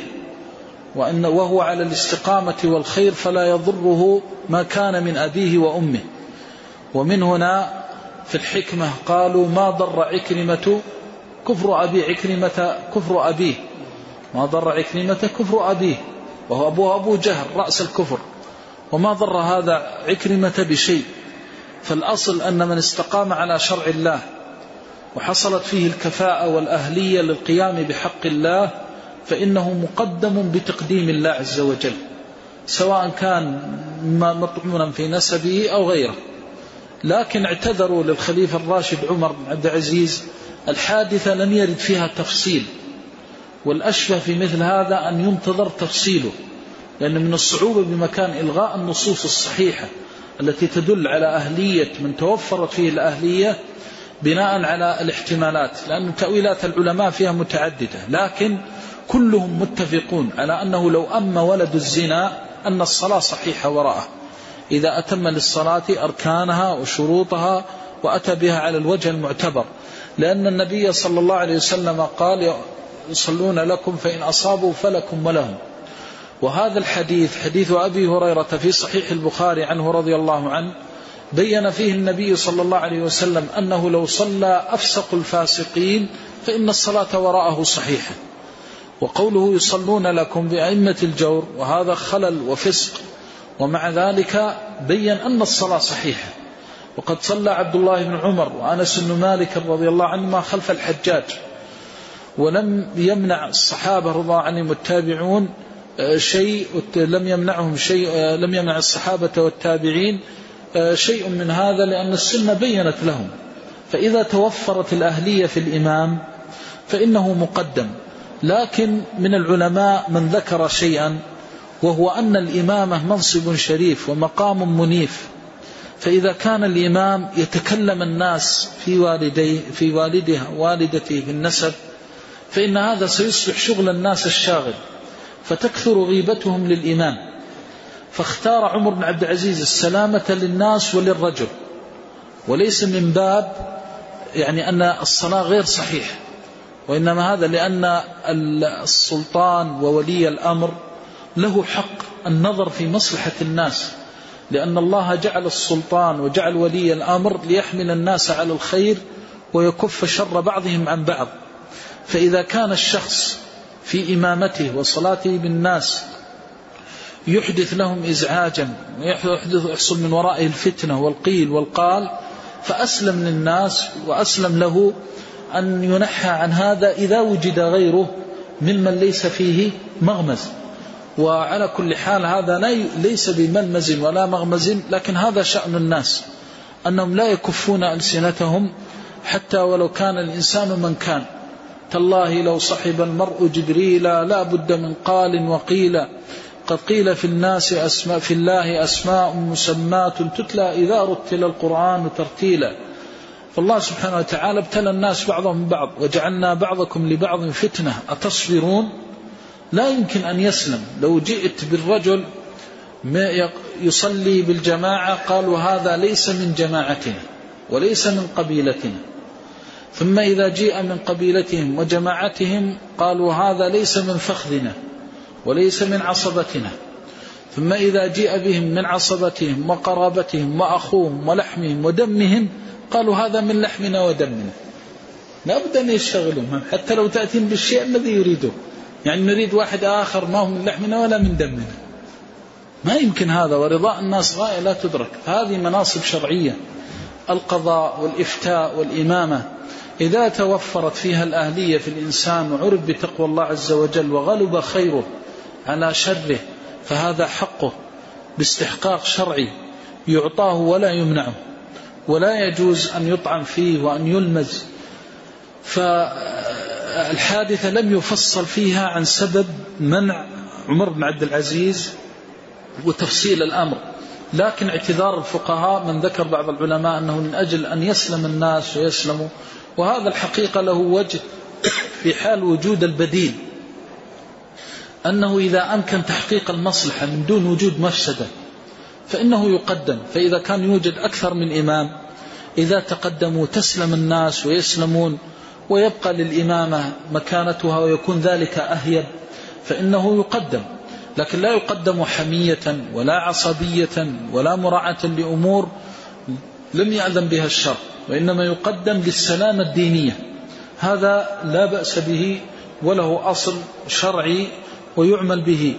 وهو على الاستقامة والخير فلا يضره ما كان من أبيه وأمه. ومن هنا في الحكمة قالوا ما ضر عكرمة كفر أبي عكرمة كفر أبيه، ما ضر عكرمة كفر أبيه، وهو أبوه أبو جهل رأس الكفر، وما ضر هذا عكرمة بشيء. فالأصل أن من استقام على شرع الله وحصلت فيه الكفاءة والأهلية للقيام بحق الله فإنه مقدم بتقديم الله عز وجل، سواء كان مطعونا في نسبه أو غيره. لكن اعتذروا للخليفة الراشد عمر بن عبد العزيز الحادثة لم يرد فيها تفصيل، والأشبه في مثل هذا أن ينتظر تفصيله، لأن من الصعوبة بمكان إلغاء النصوص الصحيحة التي تدل على أهلية من توفرت فيه الأهلية بناء على الاحتمالات، لأن تأويلات العلماء فيها متعددة، لكن كلهم متفقون على أنه لو أم ولد الزنا أن الصلاة صحيحة وراءه إذا أتم للصلاة أركانها وشروطها وأتى بها على الوجه المعتبر، لأن النبي صلى الله عليه وسلم قال يصلون لكم فإن أصابوا فلكم ولهم. وهذا الحديث حديث أبي هريرة في صحيح البخاري عنه رضي الله عنه بين فيه النبي صلى الله عليه وسلم أنه لو صلى أفسق الفاسقين فإن الصلاة وراءه صحيحة. وقوله يصلون لكم بأئمة الجور وهذا خلل وفسق، ومع ذلك بين أن الصلاة صحيحة. وقد صلى عبد الله بن عمر وأنس بن مالك رضي الله عنهما خلف الحجاج، ولم يمنع الصحابة رضي الله عنهم والتابعون شيء، لم يمنع الصحابة والتابعين شيء من هذا، لأن السنة بينت لهم. فإذا توفرت الأهلية في الإمام فإنه مقدم. لكن من العلماء من ذكر شيئا، وهو أن الإمامة منصب شريف ومقام منيف، فإذا كان الإمام يتكلم الناس في والدته في النسب فإن هذا سيصبح شغل الناس الشاغل، فتكثر غيبتهم للإمام. فاختار عمر بن عبد العزيز السلامة للناس وللرجل، وليس من باب يعني أن الصلاة غير صحيح، وإنما هذا لأن السلطان وولي الأمر له حق النظر في مصلحة الناس، لأن الله جعل السلطان وجعل ولي الأمر ليحمل الناس على الخير ويكف شر بعضهم عن بعض. فإذا كان الشخص في إمامته وصلاته بالناس يحدث لهم إزعاجا ويحصل من ورائه الفتنة والقيل والقال، فأسلم للناس وأسلم له أن ينحى عن هذا إذا وجد غيره ممن ليس فيه مغمز. وعلى كل حال هذا ليس بملمز ولا مغمز، لكن هذا شأن الناس أنهم لا يكفون ألسنتهم حتى ولو كان الإنسان من كان. تالله لو صحب المرء جبريل لا بد من قال وقيل، قد قيل في الناس في الله أسماء مسمات تتلى إذا رتل القرآن ترتيلا. فالله سبحانه وتعالى ابتلى الناس بعضهم بعض وجعلنا بعضكم لبعض فتنة أتصبرون. لا يمكن أن يسلم. لو جئت بالرجل يصلي بالجماعة قالوا هذا ليس من جماعتنا وليس من قبيلتنا، ثم إذا جاء من قبيلتهم وجماعتهم قالوا هذا ليس من فخذنا وليس من عصبتنا، ثم إذا جاء بهم من عصبتهم وقرابتهم وأخوهم ولحمهم ودمهم قالوا هذا من لحمنا ودمنا. لا بد أن يشتغلوا حتى لو تأتين بالشيء الذي يريده، يعني نريد واحد آخر ما هو من لحمنا ولا من دمنا، ما يمكن هذا. ورضاء الناس غاية لا تدرك. هذه مناصب شرعية، القضاء والإفتاء والإمامة إذا توفرت فيها الأهلية في الإنسان وعرف بتقوى الله عز وجل وغلب خيره على شره فهذا حقه باستحقاق شرعي، يعطاه ولا يمنعه، ولا يجوز أن يطعن فيه وأن يلمز. فالحادثة لم يفصل فيها عن سبب منع عمر بن عبد العزيز وتفصيل الأمر، لكن اعتذار الفقهاء من ذكر بعض العلماء أنه من أجل أن يسلم الناس ويسلموا، وهذا الحقيقة له وجه في حال وجود البديل، أنه إذا أمكن تحقيق المصلحة من دون وجود مفسدة فإنه يقدم. فإذا كان يوجد أكثر من إمام، إذا تقدموا تسلم الناس ويسلمون ويبقى للإمامة مكانتها ويكون ذلك أهيب فإنه يقدم، لكن لا يقدم حمية ولا عصبية ولا مراعاة لأمور لم يأذن بها الشرع، وإنما يقدم للسلامة الدينية. هذا لا بأس به وله أصل شرعي ويعمل به.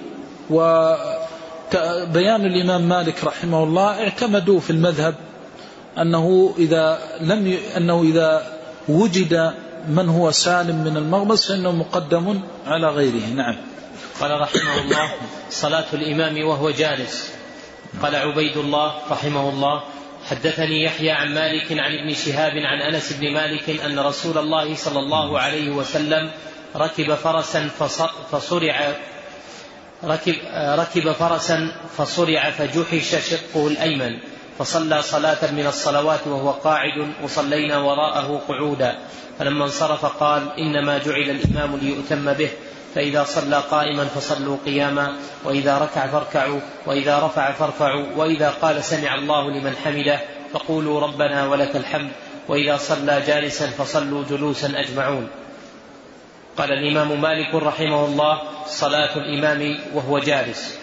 وبيان الإمام مالك رحمه الله اعتمدوا في المذهب أنه إذا وجد من هو سالم من المغمس فإنه مقدم على غيره. نعم. قال رحمه الله: صلاة الإمام وهو جالس. قال عبيد الله رحمه الله: حدثني يحيى عن مالك عن ابن شهاب عن أنس بن مالك أن رسول الله صلى الله عليه وسلم ركب فرسا فصرع فجحش شقه الأيمن، فصلى صلاة من الصلوات وهو قاعد، وصلينا وراءه قعودا. فلما انصرف قال: إنما جعل الإمام ليؤتم به، فإذا صلى قائما فصلوا قياما، وإذا ركع فاركعوا، وإذا رفع فارفعوا، وإذا قال سمع الله لمن حمده فقولوا ربنا ولك الحمد، وإذا صلى جالسا فصلوا جلوسا أجمعون. قال الإمام مالك رحمه الله: صلاة الإمام وهو جالس.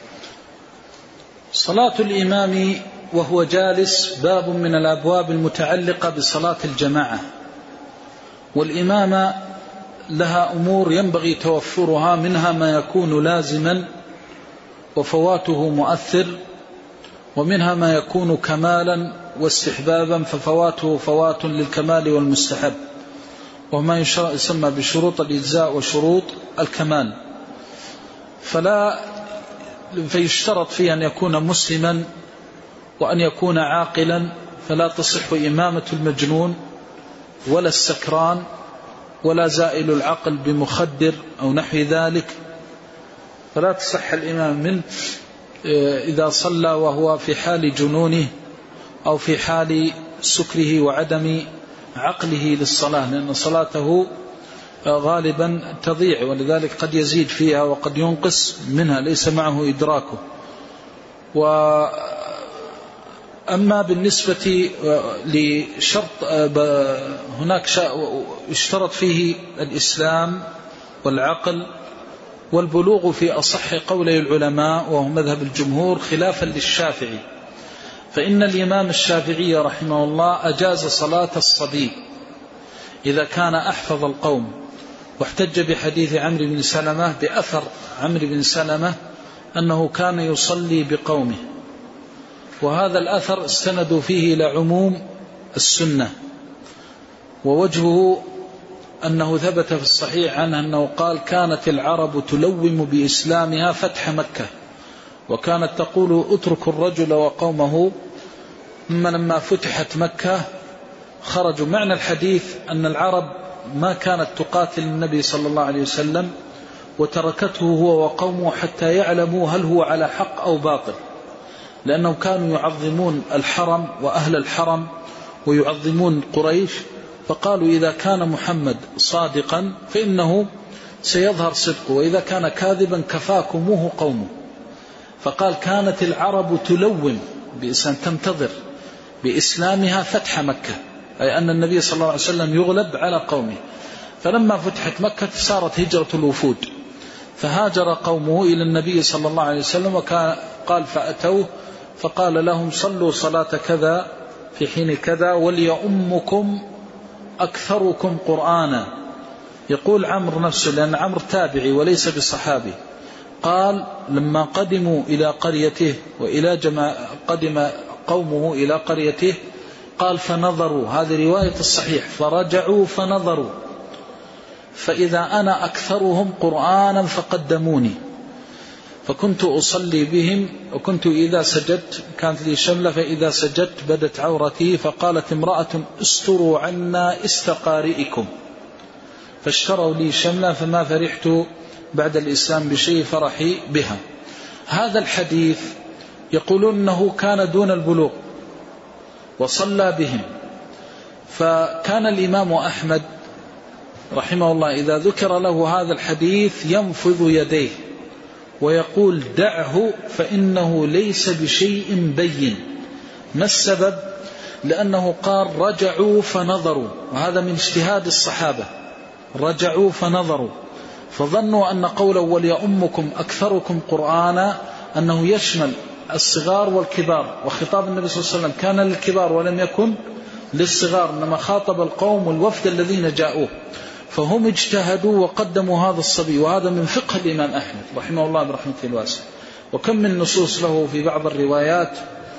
صلاة الإمام وهو جالس باب من الأبواب المتعلقة بصلاة الجماعة، والإمامة لها أمور ينبغي توفرها، منها ما يكون لازما وفواته مؤثر، ومنها ما يكون كمالا واستحبابا ففواته فوات للكمال والمستحب، وما يسمى بشروط الإجزاء وشروط الكمال. فيشترط فيه أن يكون مسلما وأن يكون عاقلا، فلا تصح إمامة المجنون ولا السكران ولا زائل العقل بمخدر أو نحو ذلك، فلا تصح الإمام منه إذا صلى وهو في حال جنونه أو في حال سكره وعدم عقله للصلاة، لأن صلاته غالبا تضيع، ولذلك قد يزيد فيها وقد ينقص منها، ليس معه إدراكه. أما بالنسبة لشرط، هناك اشترط فيه الإسلام والعقل والبلوغ في أصح قولي العلماء، وهو مذهب الجمهور خلافا للشافعي، فإن الإمام الشافعي رحمه الله أجاز صلاة الصبي إذا كان أحفظ القوم، واحتج بحديث عمرو بن سلمة، بأثر عمرو بن سلمة أنه كان يصلي بقومه، وهذا الأثر استندوا فيه إلى عموم السنة، ووجهه أنه ثبت في الصحيح عنه أنه قال: كانت العرب تلوم بإسلامها فتح مكة، وكانت تقول اتركوا الرجل وقومه، ثم لما فتحت مكة خرجوا. معنى الحديث أن العرب ما كانت تقاتل النبي صلى الله عليه وسلم، وتركته هو وقومه حتى يعلموا هل هو على حق أو باطل، لأنهم كانوا يعظمون الحرم وأهل الحرم ويعظمون قريش، فقالوا إذا كان محمد صادقا فإنه سيظهر صدقه، وإذا كان كاذبا كفاكموه قومه. فقال: كانت العرب تلوم بإسلام، تنتظر بإسلامها فتح مكة، أي أن النبي صلى الله عليه وسلم يغلب على قومه. فلما فتحت مكة صارت هجرة الوفود، فهاجر قومه إلى النبي صلى الله عليه وسلم، وقال فأتوه فقال لهم: صلوا صلاة كذا في حين كذا وليؤمكم أكثركم قرآنا. يقول عمرو نفسه، لأن عمرو تابعي وليس بصحابي، قال: لما قدموا إلى قريته قدم قومه إلى قريته، قال: فنظروا، هذه رواية الصحيح، فرجعوا فنظروا، فإذا أنا أكثرهم قرآنا فقدموني، فكنت أصلي بهم، وكنت إذا سجدت كانت لي شملة، فإذا سجدت بدت عورتي، فقالت امرأة استروا عنا استقارئكم، فاشتروا لي شملة، فما فرحت بعد الإسلام بشيء فرحي بها. هذا الحديث يقولون أنه كان دون البلوغ وصلى بهم، فكان الإمام أحمد رحمه الله إذا ذكر له هذا الحديث ينفض يديه ويقول دعه فإنه ليس بشيء بين. ما السبب؟ لأنه قال رجعوا فنظروا، وهذا من اجتهاد الصحابة، رجعوا فنظروا، فظنوا أن قوله وليؤمكم أكثركم قرآنا أنه يشمل الصغار والكبار، وخطاب النبي صلى الله عليه وسلم كان للكبار ولم يكن للصغار، إنما خاطب القوم والوفد الذين جاءوه، فهم اجتهدوا وقدموا هذا الصبي. وهذا من فقه الإمام أحمد رحمه الله برحمته الواسعة. وكم من نصوص له في بعض الروايات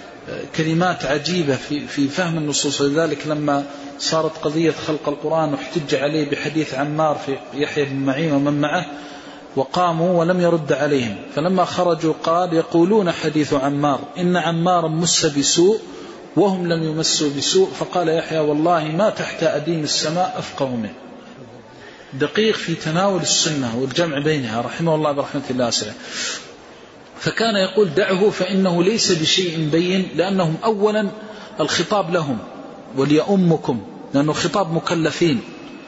كلمات عجيبة في فهم النصوص. لذلك لما صارت قضية خلق القرآن واحتج عليه بحديث عمار في يحيى بن معين ومن معه، وقاموا ولم يرد عليهم، فلما خرجوا قال يقولون حديث عمار إن عمارا مس بسوء وهم لم يمسوا بسوء، فقال يحيى والله ما تحت أديم السماء أفقه منه. دقيق في تناول السنة والجمع بينها رحمه الله برحمة الله واسعة. فكان يقول دعه فإنه ليس بشيء بين، لأنهم أولا الخطاب لهم وليؤمكم، لأنه خطاب مكلفين،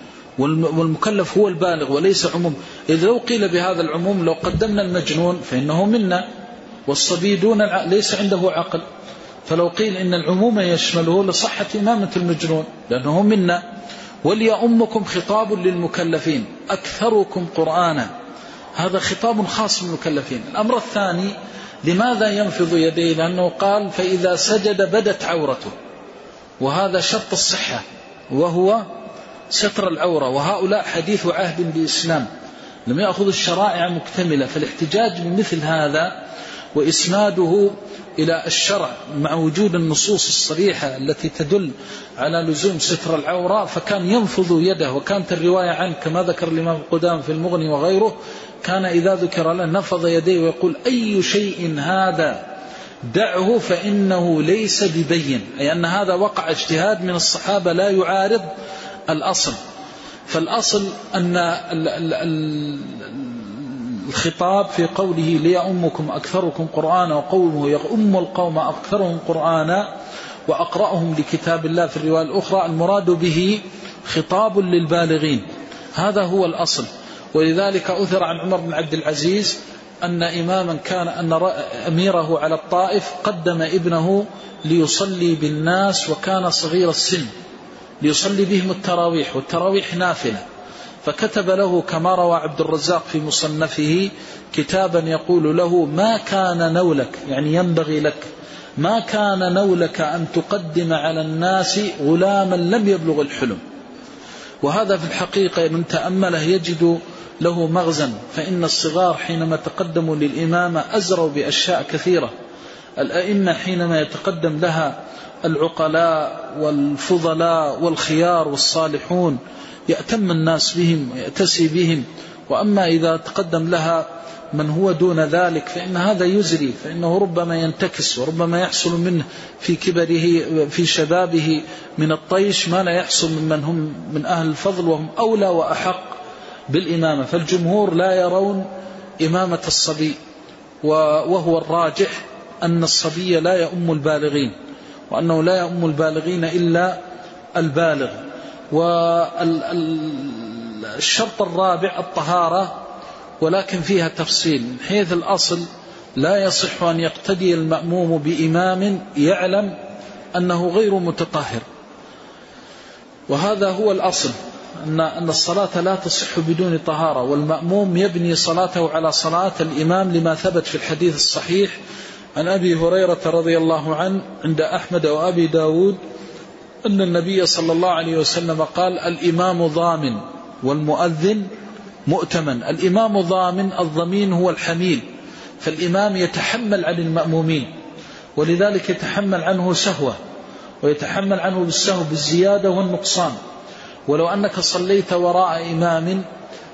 والمكلف هو البالغ وليس عموم. إذ لو قيل بهذا العموم لو قدمنا المجنون فإنه منا، والصبي دون ليس عنده عقل، فلو قيل إن العموم يشمله لصحت إمامة المجنون لأنه منا. وليؤمكم خطاب للمكلفين، أكثركم قرآنا هذا خطاب خاص بالمكلفين. الأمر الثاني لماذا ينفض يديه؟ لأنه قال فإذا سجد بدت عورته، وهذا شرط الصحة وهو ستر العورة، وهؤلاء حديث عهد بإسلام لم يأخذوا الشرائع مكتملة، فالاحتجاج بمثل هذا وإسناده إلى الشرع مع وجود النصوص الصريحة التي تدل على لزوم ستر العورة، فكان ينفض يده. وكانت الرواية عنه كما ذكر الإمام القدامى في المغني وغيره، كان إذا ذكر له نفض يديه ويقول أي شيء هذا دعه فإنه ليس ببين، أي أن هذا وقع اجتهاد من الصحابة لا يعارض الأصل. فالأصل أن الخطاب في قوله ليؤمكم أكثركم قرآنا، وقوله يؤم القوم أكثرهم قرآنا وأقرأهم لكتاب الله في الرواية الأخرى، المراد به خطاب للبالغين، هذا هو الأصل. ولذلك أثر عن عمر بن عبد العزيز أن إماما كان أن أميره على الطائف قدم ابنه ليصلي بالناس وكان صغير السن، ليصلي بهم التراويح، والتراويح نافلة، فكتب له كما روى عبد الرزاق في مصنفه كتابا يقول له ما كان نولك، يعني ينبغي لك، ما كان نولك أن تقدم على الناس غلاما لم يبلغ الحلم. وهذا في الحقيقة من تأمله يجد له مغزا، فإن الصغار حينما تقدموا للإمامة أزروا بأشياء كثيرة. الأئمة حينما يتقدم لها العقلاء والفضلاء والخيار والصالحون يأتم الناس بهم ويأتسي بهم، وأما إذا تقدم لها من هو دون ذلك فإن هذا يزري، فإنه ربما ينتكس وربما يحصل منه في كبره في شبابه من الطيش ما لا يحصل ممن هم من أهل الفضل وهم أولى وأحق بالإمامة. فالجمهور لا يرون إمامة الصبي، وهو الراجح أن الصبي لا يؤم البالغين، وأنه لا يؤم البالغين إلا البالغ. والشرط الرابع الطهارة، ولكن فيها تفصيل، من حيث الأصل لا يصح أن يقتدي المأموم بإمام يعلم أنه غير متطهر، وهذا هو الأصل، أن الصلاة لا تصح بدون طهارة، والمأموم يبني صلاته على صلاة الإمام لما ثبت في الحديث الصحيح عن أبي هريرة رضي الله عنه عند أحمد وأبي داود أن النبي صلى الله عليه وسلم قال الإمام ضامن والمؤذن مؤتمن. الإمام ضامن، الضمين هو الحميل، فالإمام يتحمل عن المأمومين، ولذلك يتحمل عنه سهوة، ويتحمل عنه بالسهو بالزيادة والنقصان. ولو أنك صليت وراء إمام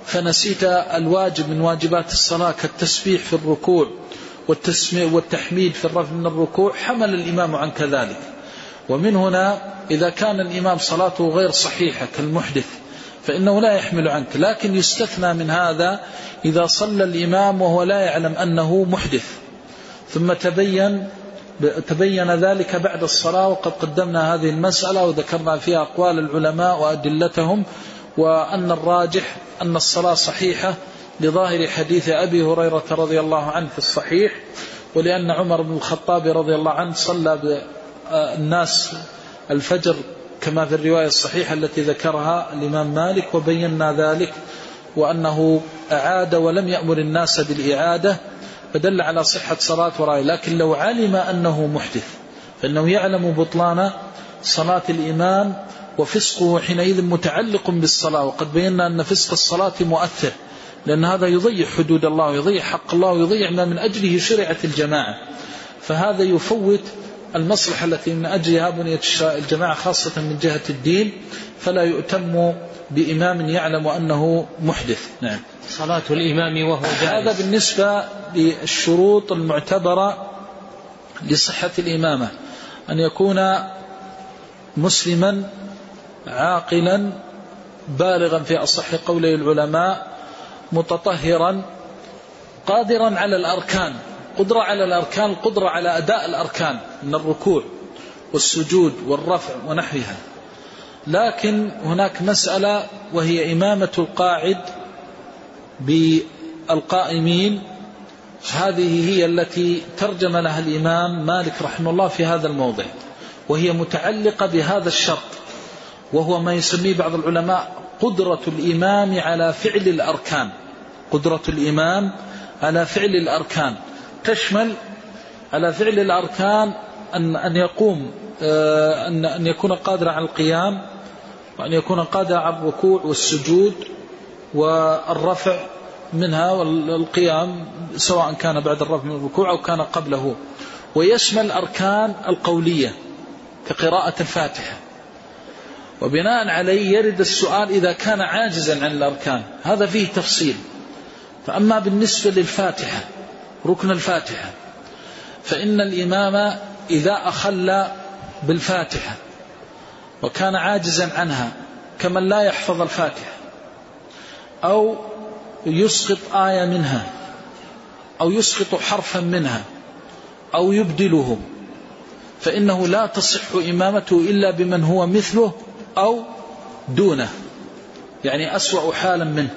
فنسيت الواجب من واجبات الصلاة كالتسبيح في الركوع والتحميد في الرفع من الركوع، حمل الإمام عنك ذلك. ومن هنا إذا كان الإمام صلاته غير صحيحة كالمحدث فإنه لا يحمل عنك، لكن يستثنى من هذا إذا صلى الإمام وهو لا يعلم أنه محدث ثم تبين ذلك بعد الصلاة، وقد قدمنا هذه المسألة وذكرنا فيها أقوال العلماء وأدلتهم، وأن الراجح أن الصلاة صحيحة لظاهر حديث أبي هريرة رضي الله عنه في الصحيح، ولأن عمر بن الخطاب رضي الله عنه صلى بالناس الفجر كما في الرواية الصحيحة التي ذكرها الإمام مالك، وبينا ذلك وأنه أعاد ولم يأمر الناس بالإعادة، فدل على صحة صلاة ورائه. لكن لو علم أنه محدث فإنه يعلم بطلان صلاة الإمام، وفسقه حينئذ متعلق بالصلاة، وقد بينا أن فسق الصلاة مؤثر، لأن هذا يضيع حدود الله ويضيع حق الله ويضيع ما من أجله شرعت الجماعة، فهذا يفوت المصلحة التي من أجلها بنيت الجماعة خاصة من جهة الدين، فلا يؤتم بإمام يعلم أنه محدث. نعم. صلاة الإمام وهو جالس. هذا بالنسبة للشروط المعتبرة لصحة الإمامة: أن يكون مسلما عاقلا بالغا في أصح قولي العلماء، متطهرا، قادرا على الأركان، قدرة على الأركان، القدرة على أداء الأركان من الركوع والسجود والرفع ونحوها. لكن هناك مسألة وهي إمامة القاعد بالقائمين، هذه هي التي ترجم لها الإمام مالك رحمه الله في هذا الموضع، وهي متعلقة بهذا الشرط، وهو ما يسميه بعض العلماء قدرة الإمام على فعل الأركان. قدرة الإمام على فعل الأركان تشمل على فعل الأركان أن يكون قادرا على القيام، وأن يكون قادرا على الركوع والسجود والرفع منها والقيام، سواء كان بعد الرفع من الركوع أو كان قبله. ويشمل أركان القولية كقراءة الفاتحة، وبناء عليه يرد السؤال إذا كان عاجزا عن الأركان، هذا فيه تفصيل. فأما بالنسبة للفاتحة، ركن الفاتحة، فإن الإمام إذا أخل بالفاتحة وكان عاجزا عنها كمن لا يحفظ الفاتحة، أو يسقط آية منها، أو يسقط حرفا منها، أو يبدله، فإنه لا تصح إمامته إلا بمن هو مثله أو دونه، يعني أسوأ حالا منه.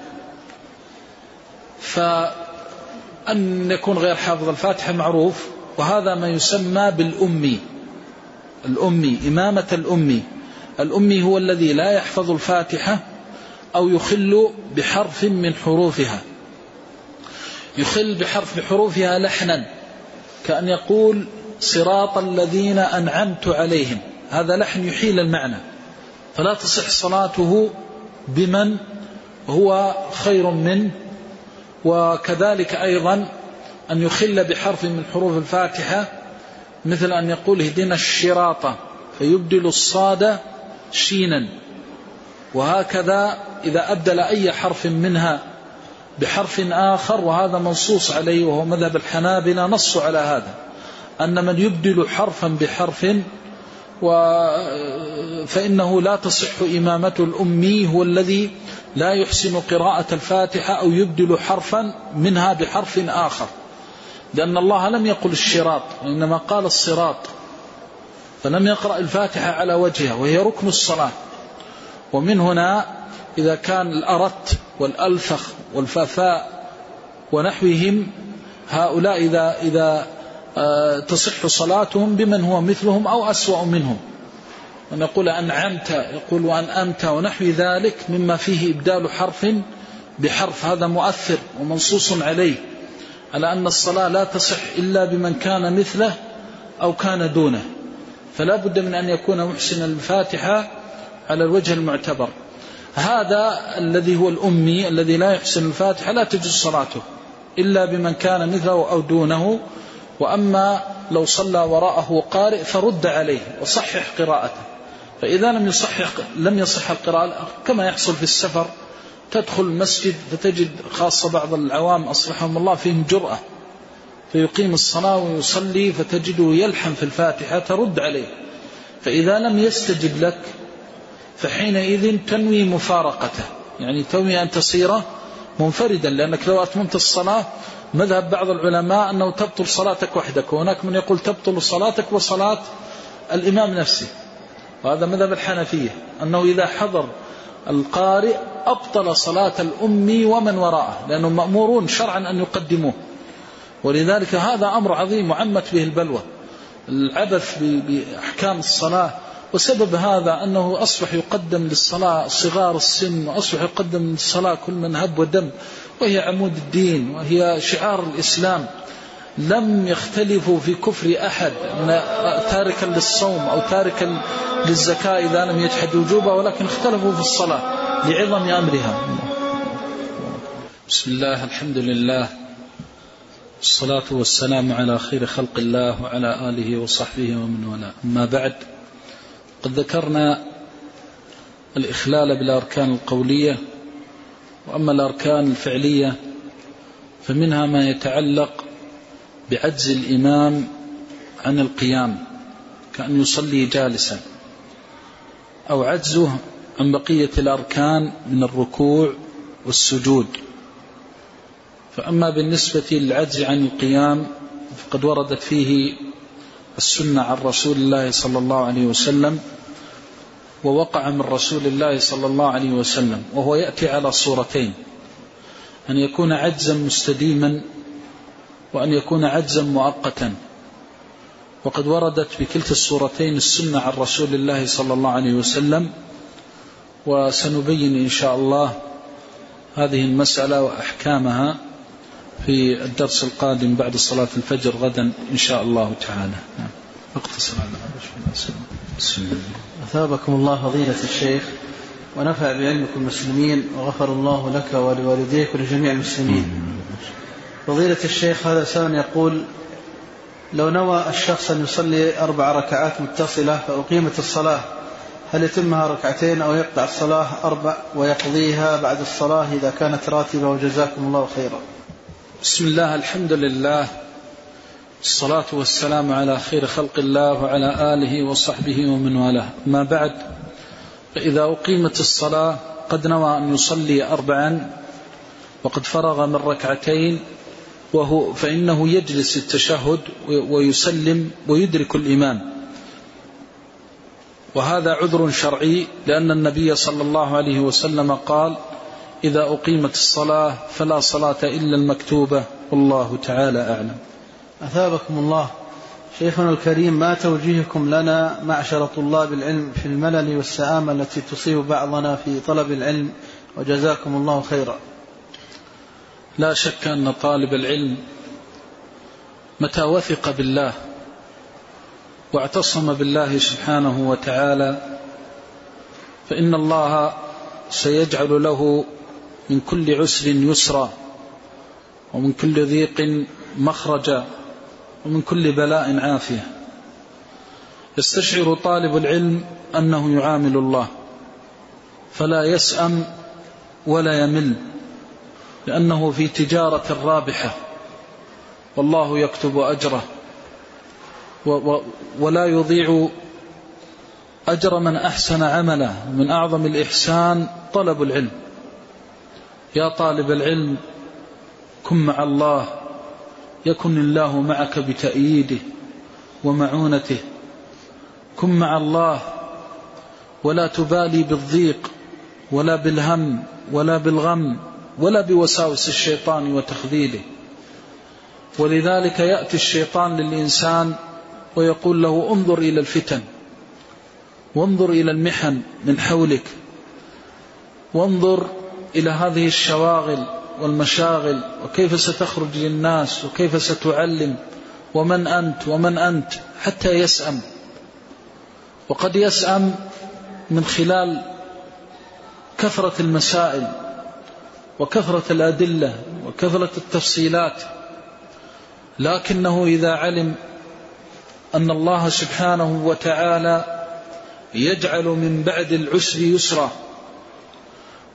فأن يكون غير حافظ الفاتحة معروف، وهذا ما يسمى بالأمي. الأمي، إمامة الأمي. الأمي هو الذي لا يحفظ الفاتحة أو يخل بحرف من حروفها. يخل بحرف حروفها لحنا، كأن يقول صراط الذين أنعمت عليهم، هذا لحن يحيل المعنى، فلا تصح صلاته بمن هو خير منه. وكذلك أيضا أن يخل بحرف من حروف الفاتحة، مثل أن يقول اهدنا الشراط فيبدل الصاد شينا، وهكذا إذا أبدل أي حرف منها بحرف آخر، وهذا منصوص عليه وهو مذهب الحنابلة، نصوا على هذا، أن من يبدل حرفا بحرف فإنه لا تصح إمامة. الأمي هو الذي لا يحسن قراءة الفاتحة أو يبدل حرفا منها بحرف آخر، لأن الله لم يقل الشراط وإنما قال الصراط، فلم يقرأ الفاتحة على وجهها وهي ركن الصلاة. ومن هنا إذا كان الأرت والألفخ والفافاء ونحوهم، هؤلاء إذا تصح صلاتهم بمن هو مثلهم أو أسوأ منهم. ونقول أنعمت، يقول وأنأمت ونحو ذلك مما فيه إبدال حرف بحرف، هذا مؤثر ومنصوص عليه على أن الصلاة لا تصح إلا بمن كان مثله أو كان دونه، فلا بد من أن يكون محسنا الفاتحة على الوجه المعتبر. هذا الذي هو الأمي الذي لا يحسن الفاتحة لا تجوز صلاته إلا بمن كان مثله أو دونه. وأما لو صلى وراءه قارئ فرد عليه وصحح قراءته، فإذا لم يصح القراءة كما يحصل في السفر تدخل المسجد فتجد خاصة بعض العوام أصلحهم الله فيهم جرأة، فيقيم الصلاة ويصلي فتجده يلحن في الفاتحة ترد عليه، فإذا لم يستجب لك فحينئذ تنوي مفارقته، يعني تنوي أن تصير منفردا، لأنك لو أتممت الصلاة مذهب بعض العلماء أنه تبطل صلاتك وحدك، وهناك من يقول تبطل صلاتك وصلاة الإمام نفسه، وهذا مذهب الحنفية أنه إذا حضر القارئ أبطل صلاة الأمي ومن وراءه، لأنهم مأمورون شرعا أن يقدموه. ولذلك هذا أمر عظيم وعمت به البلوى، العبث بأحكام الصلاة. وسبب هذا أنه أصبح يقدم للصلاة صغار السن، وأصبح يقدم للصلاة كل من هب ودم، وهي عمود الدين وهي شعار الإسلام. لم يختلفوا في كفر أحد تاركا للصوم أو تاركا للزكاة إذا لم يجحد وجوبها، ولكن اختلفوا في الصلاة لعظم أمرها. بسم الله، الحمد لله، الصلاة والسلام على خير خلق الله وعلى آله وصحبه ومن والاه. أما بعد، قد ذكرنا الإخلال بالأركان القولية، وأما الأركان الفعلية فمنها ما يتعلق بعجز الإمام عن القيام كأن يصلي جالسا، أو عجزه عن بقية الأركان من الركوع والسجود. فأما بالنسبة للعجز عن القيام فقد وردت فيه السنة عن رسول الله صلى الله عليه وسلم، ووقع من رسول الله صلى الله عليه وسلم، وهو يأتي على صورتين: أن يكون عجزا مستديما، وأن يكون عجزا مؤقتا. وقد وردت بكلتا الصورتين السنة عن رسول الله صلى الله عليه وسلم، وسنبين إن شاء الله هذه المسألة وأحكامها في الدرس القادم بعد صلاة الفجر غدا إن شاء الله تعالى. اقتصر على بسم الله. أثابكم الله فضيلة الشيخ، ونفع بعلمكم المسلمين، وغفر الله لك ولوالديك ولجميع المسلمين. فضيلة الشيخ، هذا سائل يقول: لو نوى الشخص أن يصلي 4 ركعات متصلة فأقيمت الصلاة، هل يتمها ركعتين أو يقطع الصلاة 4 ويقضيها بعد الصلاة إذا كانت راتبة؟ وجزاكم الله خيرا. بسم الله، الحمد لله، الصلاة والسلام على خير خلق الله وعلى آله وصحبه ومن والاه. ما بعد، فإذا أقيمت الصلاة قد نوى أن يصلي 4 وقد فرغ من 2 فإنه يجلس التشهد ويسلم ويدرك الإمام، وهذا عذر شرعي، لأن النبي صلى الله عليه وسلم قال: إذا أقيمت الصلاة فلا صلاة إلا المكتوبة، والله تعالى أعلم. أثابكم الله. شيخنا الكريم، ما توجيهكم لنا معشر طلاب العلم في الملل والسآمة التي تصيب بعضنا في طلب العلم؟ وجزاكم الله خيرا. لا شك أن طالب العلم متى وثق بالله واعتصم بالله سبحانه وتعالى فإن الله سيجعل له من كل عسر يسرا، ومن كل ضيق مخرجا، ومن كل بلاء عافية. يستشعر طالب العلم أنه يعامل الله، فلا يسأم ولا يمل، لأنه في تجارة رابحة، والله يكتب أجره، ولا يضيع أجر من أحسن عمله. من أعظم الإحسان طلب العلم. يا طالب العلم، كن مع الله يكن الله معك بتأييده ومعونته. كن مع الله ولا تبالي بالضيق ولا بالهم ولا بالغم ولا بوساوس الشيطان وتخذيله. ولذلك يأتي الشيطان للإنسان ويقول له: انظر إلى الفتن، وانظر إلى المحن من حولك، وانظر إلى هذه الشواغل والمشاغل، وكيف ستخرج للناس، وكيف ستعلم، ومن أنت ومن أنت، حتى يسأم. وقد يسأم من خلال كثرة المسائل وكثرة الأدلة وكثرة التفصيلات، لكنه إذا علم أن الله سبحانه وتعالى يجعل من بعد العسر يسرا،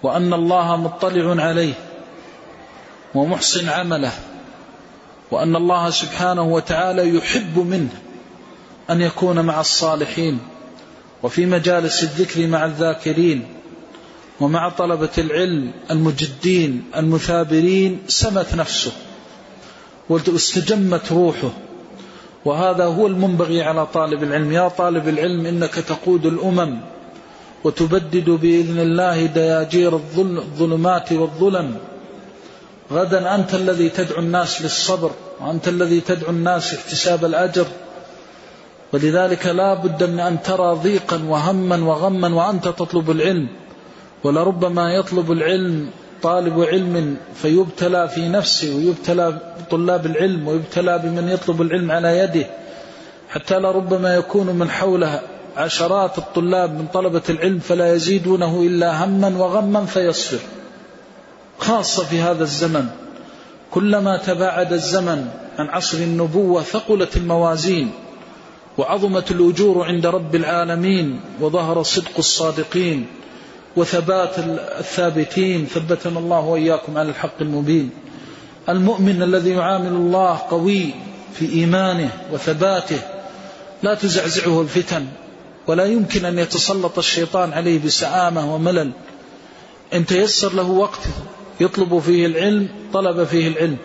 وأن الله مطلع عليه ومحسن عمله، وأن الله سبحانه وتعالى يحب منه أن يكون مع الصالحين وفي مجالس الذكر مع الذاكرين ومع طلبة العلم المجدين المثابرين، سمت نفسه واستجمت روحه. وهذا هو المنبغي على طالب العلم. يا طالب العلم إنك تقود الأمم وتبدد بإذن الله دياجير الظلمات والظلم. غدا أنت الذي تدعو الناس للصبر، وأنت الذي تدعو الناس احتساب الأجر. ولذلك لا بد من أن ترى ضيقا وهما وغما وأنت تطلب العلم. ولربما يطلب العلم طالب علم فيبتلى في نفسه، ويبتلى بطلاب العلم، ويبتلى بمن يطلب العلم على يده، حتى لربما يكون من حوله عشرات الطلاب من طلبة العلم فلا يزيدونه إلا هما وغما فيصبر. خاصة في هذا الزمن، كلما تباعد الزمن عن عصر النبوة ثقلت الموازين وعظمت الأجور عند رب العالمين، وظهر صدق الصادقين وثبات الثابتين. ثبتنا الله وإياكم على الحق المبين. المؤمن الذي يعامل الله قوي في إيمانه وثباته، لا تزعزعه الفتن، ولا يمكن أن يتسلط الشيطان عليه بسآمة وملل. إن تيسر له وقت يطلب فيه العلم طلب فيه العلم،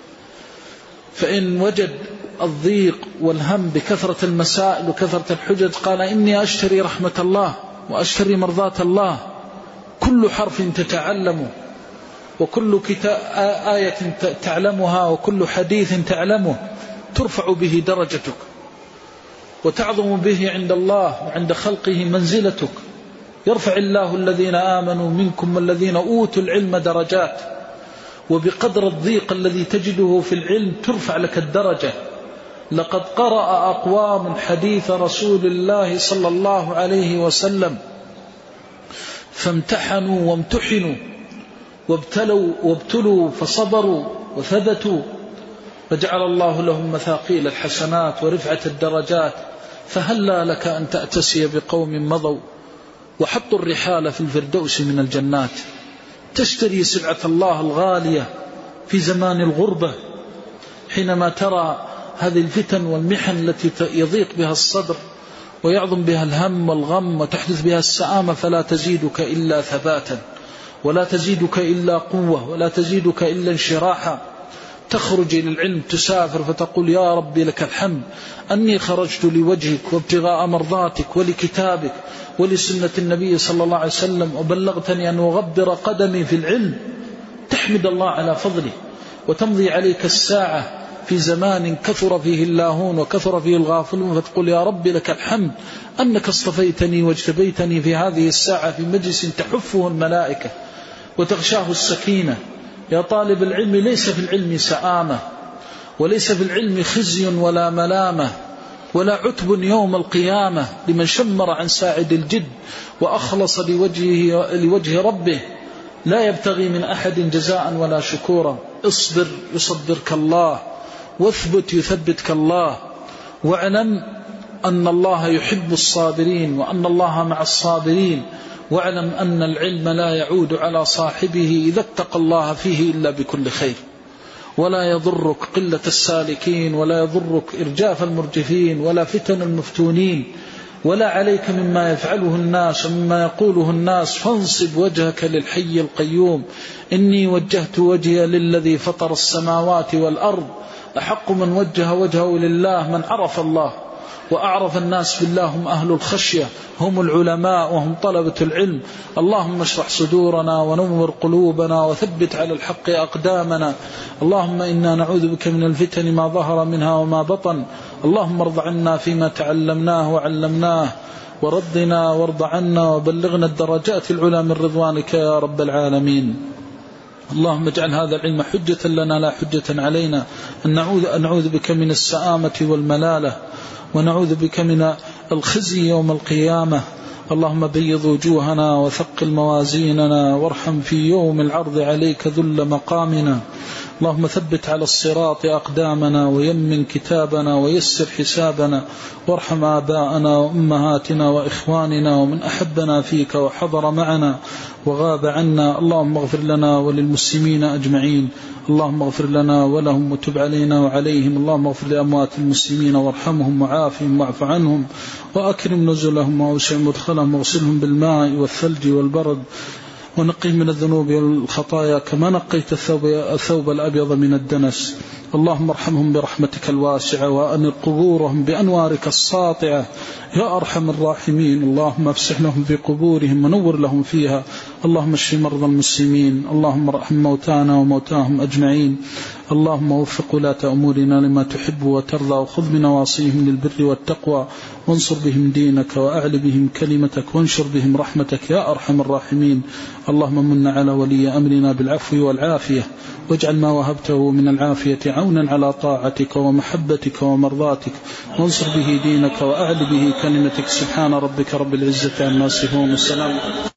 فإن وجد الضيق والهم بكثرة المسائل وكثرة الحجج قال إني أشتري رحمة الله وأشتري مرضاة الله. كل حرف تتعلمه، وكل آية تعلمها، وكل حديث تعلمه ترفع به درجتك، وتعظم به عند الله وعند خلقه منزلتك. يرفع الله الذين آمنوا منكم والذين أوتوا العلم درجات، وبقدر الضيق الذي تجده في العلم ترفع لك الدرجة. لقد قرأ أقوام حديث رسول الله صلى الله عليه وسلم فامتحنوا وامتحنوا وابتلوا فصبروا وثبتوا، فجعل الله لهم مثاقيل الحسنات ورفعة الدرجات. فهلا لك أن تأتسي بقوم مضوا وحطوا الرحال في الفردوس من الجنات، تشتري سلعة الله الغالية في زمان الغربة، حينما ترى هذه الفتن والمحن التي يضيق بها الصدر ويعظم بها الهم والغم وتحدث بها السآمة، فلا تزيدك إلا ثباتا، ولا تزيدك إلا قوة، ولا تزيدك إلا انشراحا. تخرج إلى العلم، تسافر فتقول يا ربي لك الحمد أني خرجت لوجهك وابتغاء مرضاتك ولكتابك ولسنة النبي صلى الله عليه وسلم، وبلغتني أن أغبر قدمي في العلم. تحمد الله على فضله، وتمضي عليك الساعة في زمان كثر فيه اللاهون وكثر فيه الغافلون، فتقول يا ربي لك الحمد أنك اصطفيتني واجتبيتني في هذه الساعة في مجلس تحفه الملائكة وتغشاه السكينة. يا طالب العلم، ليس في العلم سآمة، وليس في العلم خزي ولا ملامة ولا عتب يوم القيامة لمن شمر عن ساعد الجد وأخلص لوجه ربه، لا يبتغي من أحد جزاء ولا شكورا. اصبر يصبرك الله، واثبت يثبتك الله، واعلم أن الله يحب الصابرين وأن الله مع الصابرين، واعلم أن العلم لا يعود على صاحبه إذا اتقى الله فيه إلا بكل خير. ولا يضرك قلة السالكين، ولا يضرك إرجاف المرجفين، ولا فتن المفتونين، ولا عليك مما يفعله الناس ومما يقوله الناس. فانصب وجهك للحي القيوم. إني وجهت وجهي للذي فطر السماوات والأرض. أحق من وجه وجهه لله من عرف الله، وأعرف الناس بالله هم أهل الخشية، هم العلماء وهم طلبة العلم. اللهم اشرح صدورنا ونور قلوبنا وثبت على الحق أقدامنا. اللهم إنا نعوذ بك من الفتن ما ظهر منها وما بطن. اللهم ارض عنا فيما تعلمناه وعلمناه، وردنا وارض عنا، وبلغنا الدرجات العلى من رضوانك يا رب العالمين. اللهم اجعل هذا العلم حجة لنا لا حجة علينا. نعوذ بك من السآمة والملالة، ونعوذ بك من الخزي يوم القيامة. اللهم بيض وجوهنا وثقل موازيننا، وارحم في يوم العرض عليك ذل مقامنا. اللهم ثبت على الصراط أقدامنا ويمن كتابنا ويسر حسابنا، وارحم آباءنا وأمهاتنا وإخواننا ومن أحبنا فيك وحضر معنا وغاب عنا. اللهم اغفر لنا وللمسلمين أجمعين، اللهم اغفر لنا ولهم وتب علينا وعليهم. اللهم اغفر لأموات المسلمين وارحمهم وعافهم واعف عنهم وأكرم نزلهم وأوسع مدخلهم واغسلهم بالماء والثلج والبرد ونقهم من الذنوب والخطايا كما نقيت الثوب الأبيض من الدنس. اللهم ارحمهم برحمتك الواسعة وأنر قبورهم بأنوارك الساطعة يا أرحم الراحمين. اللهم افسح لهم في قبورهم ونور لهم فيها. اللهم اشف مرضى المسلمين، اللهم ارحم موتانا وموتاهم أجمعين. اللهم وفق ولاة أمورنا لما تحب وترضى، وخذ بنواصيهم للبر والتقوى، وانصر بهم دينك وأعل بهم كلمتك، وانشر بهم رحمتك يا أرحم الراحمين. اللهم من على ولي أمرنا بالعفو والعافية، واجعل ما وهبته من العافية عونا على طاعتك ومحبتك ومرضاتك، وانصر به دينك وأعل به كلمتك. سبحان ربك رب العزة عما يصفون، والسلام.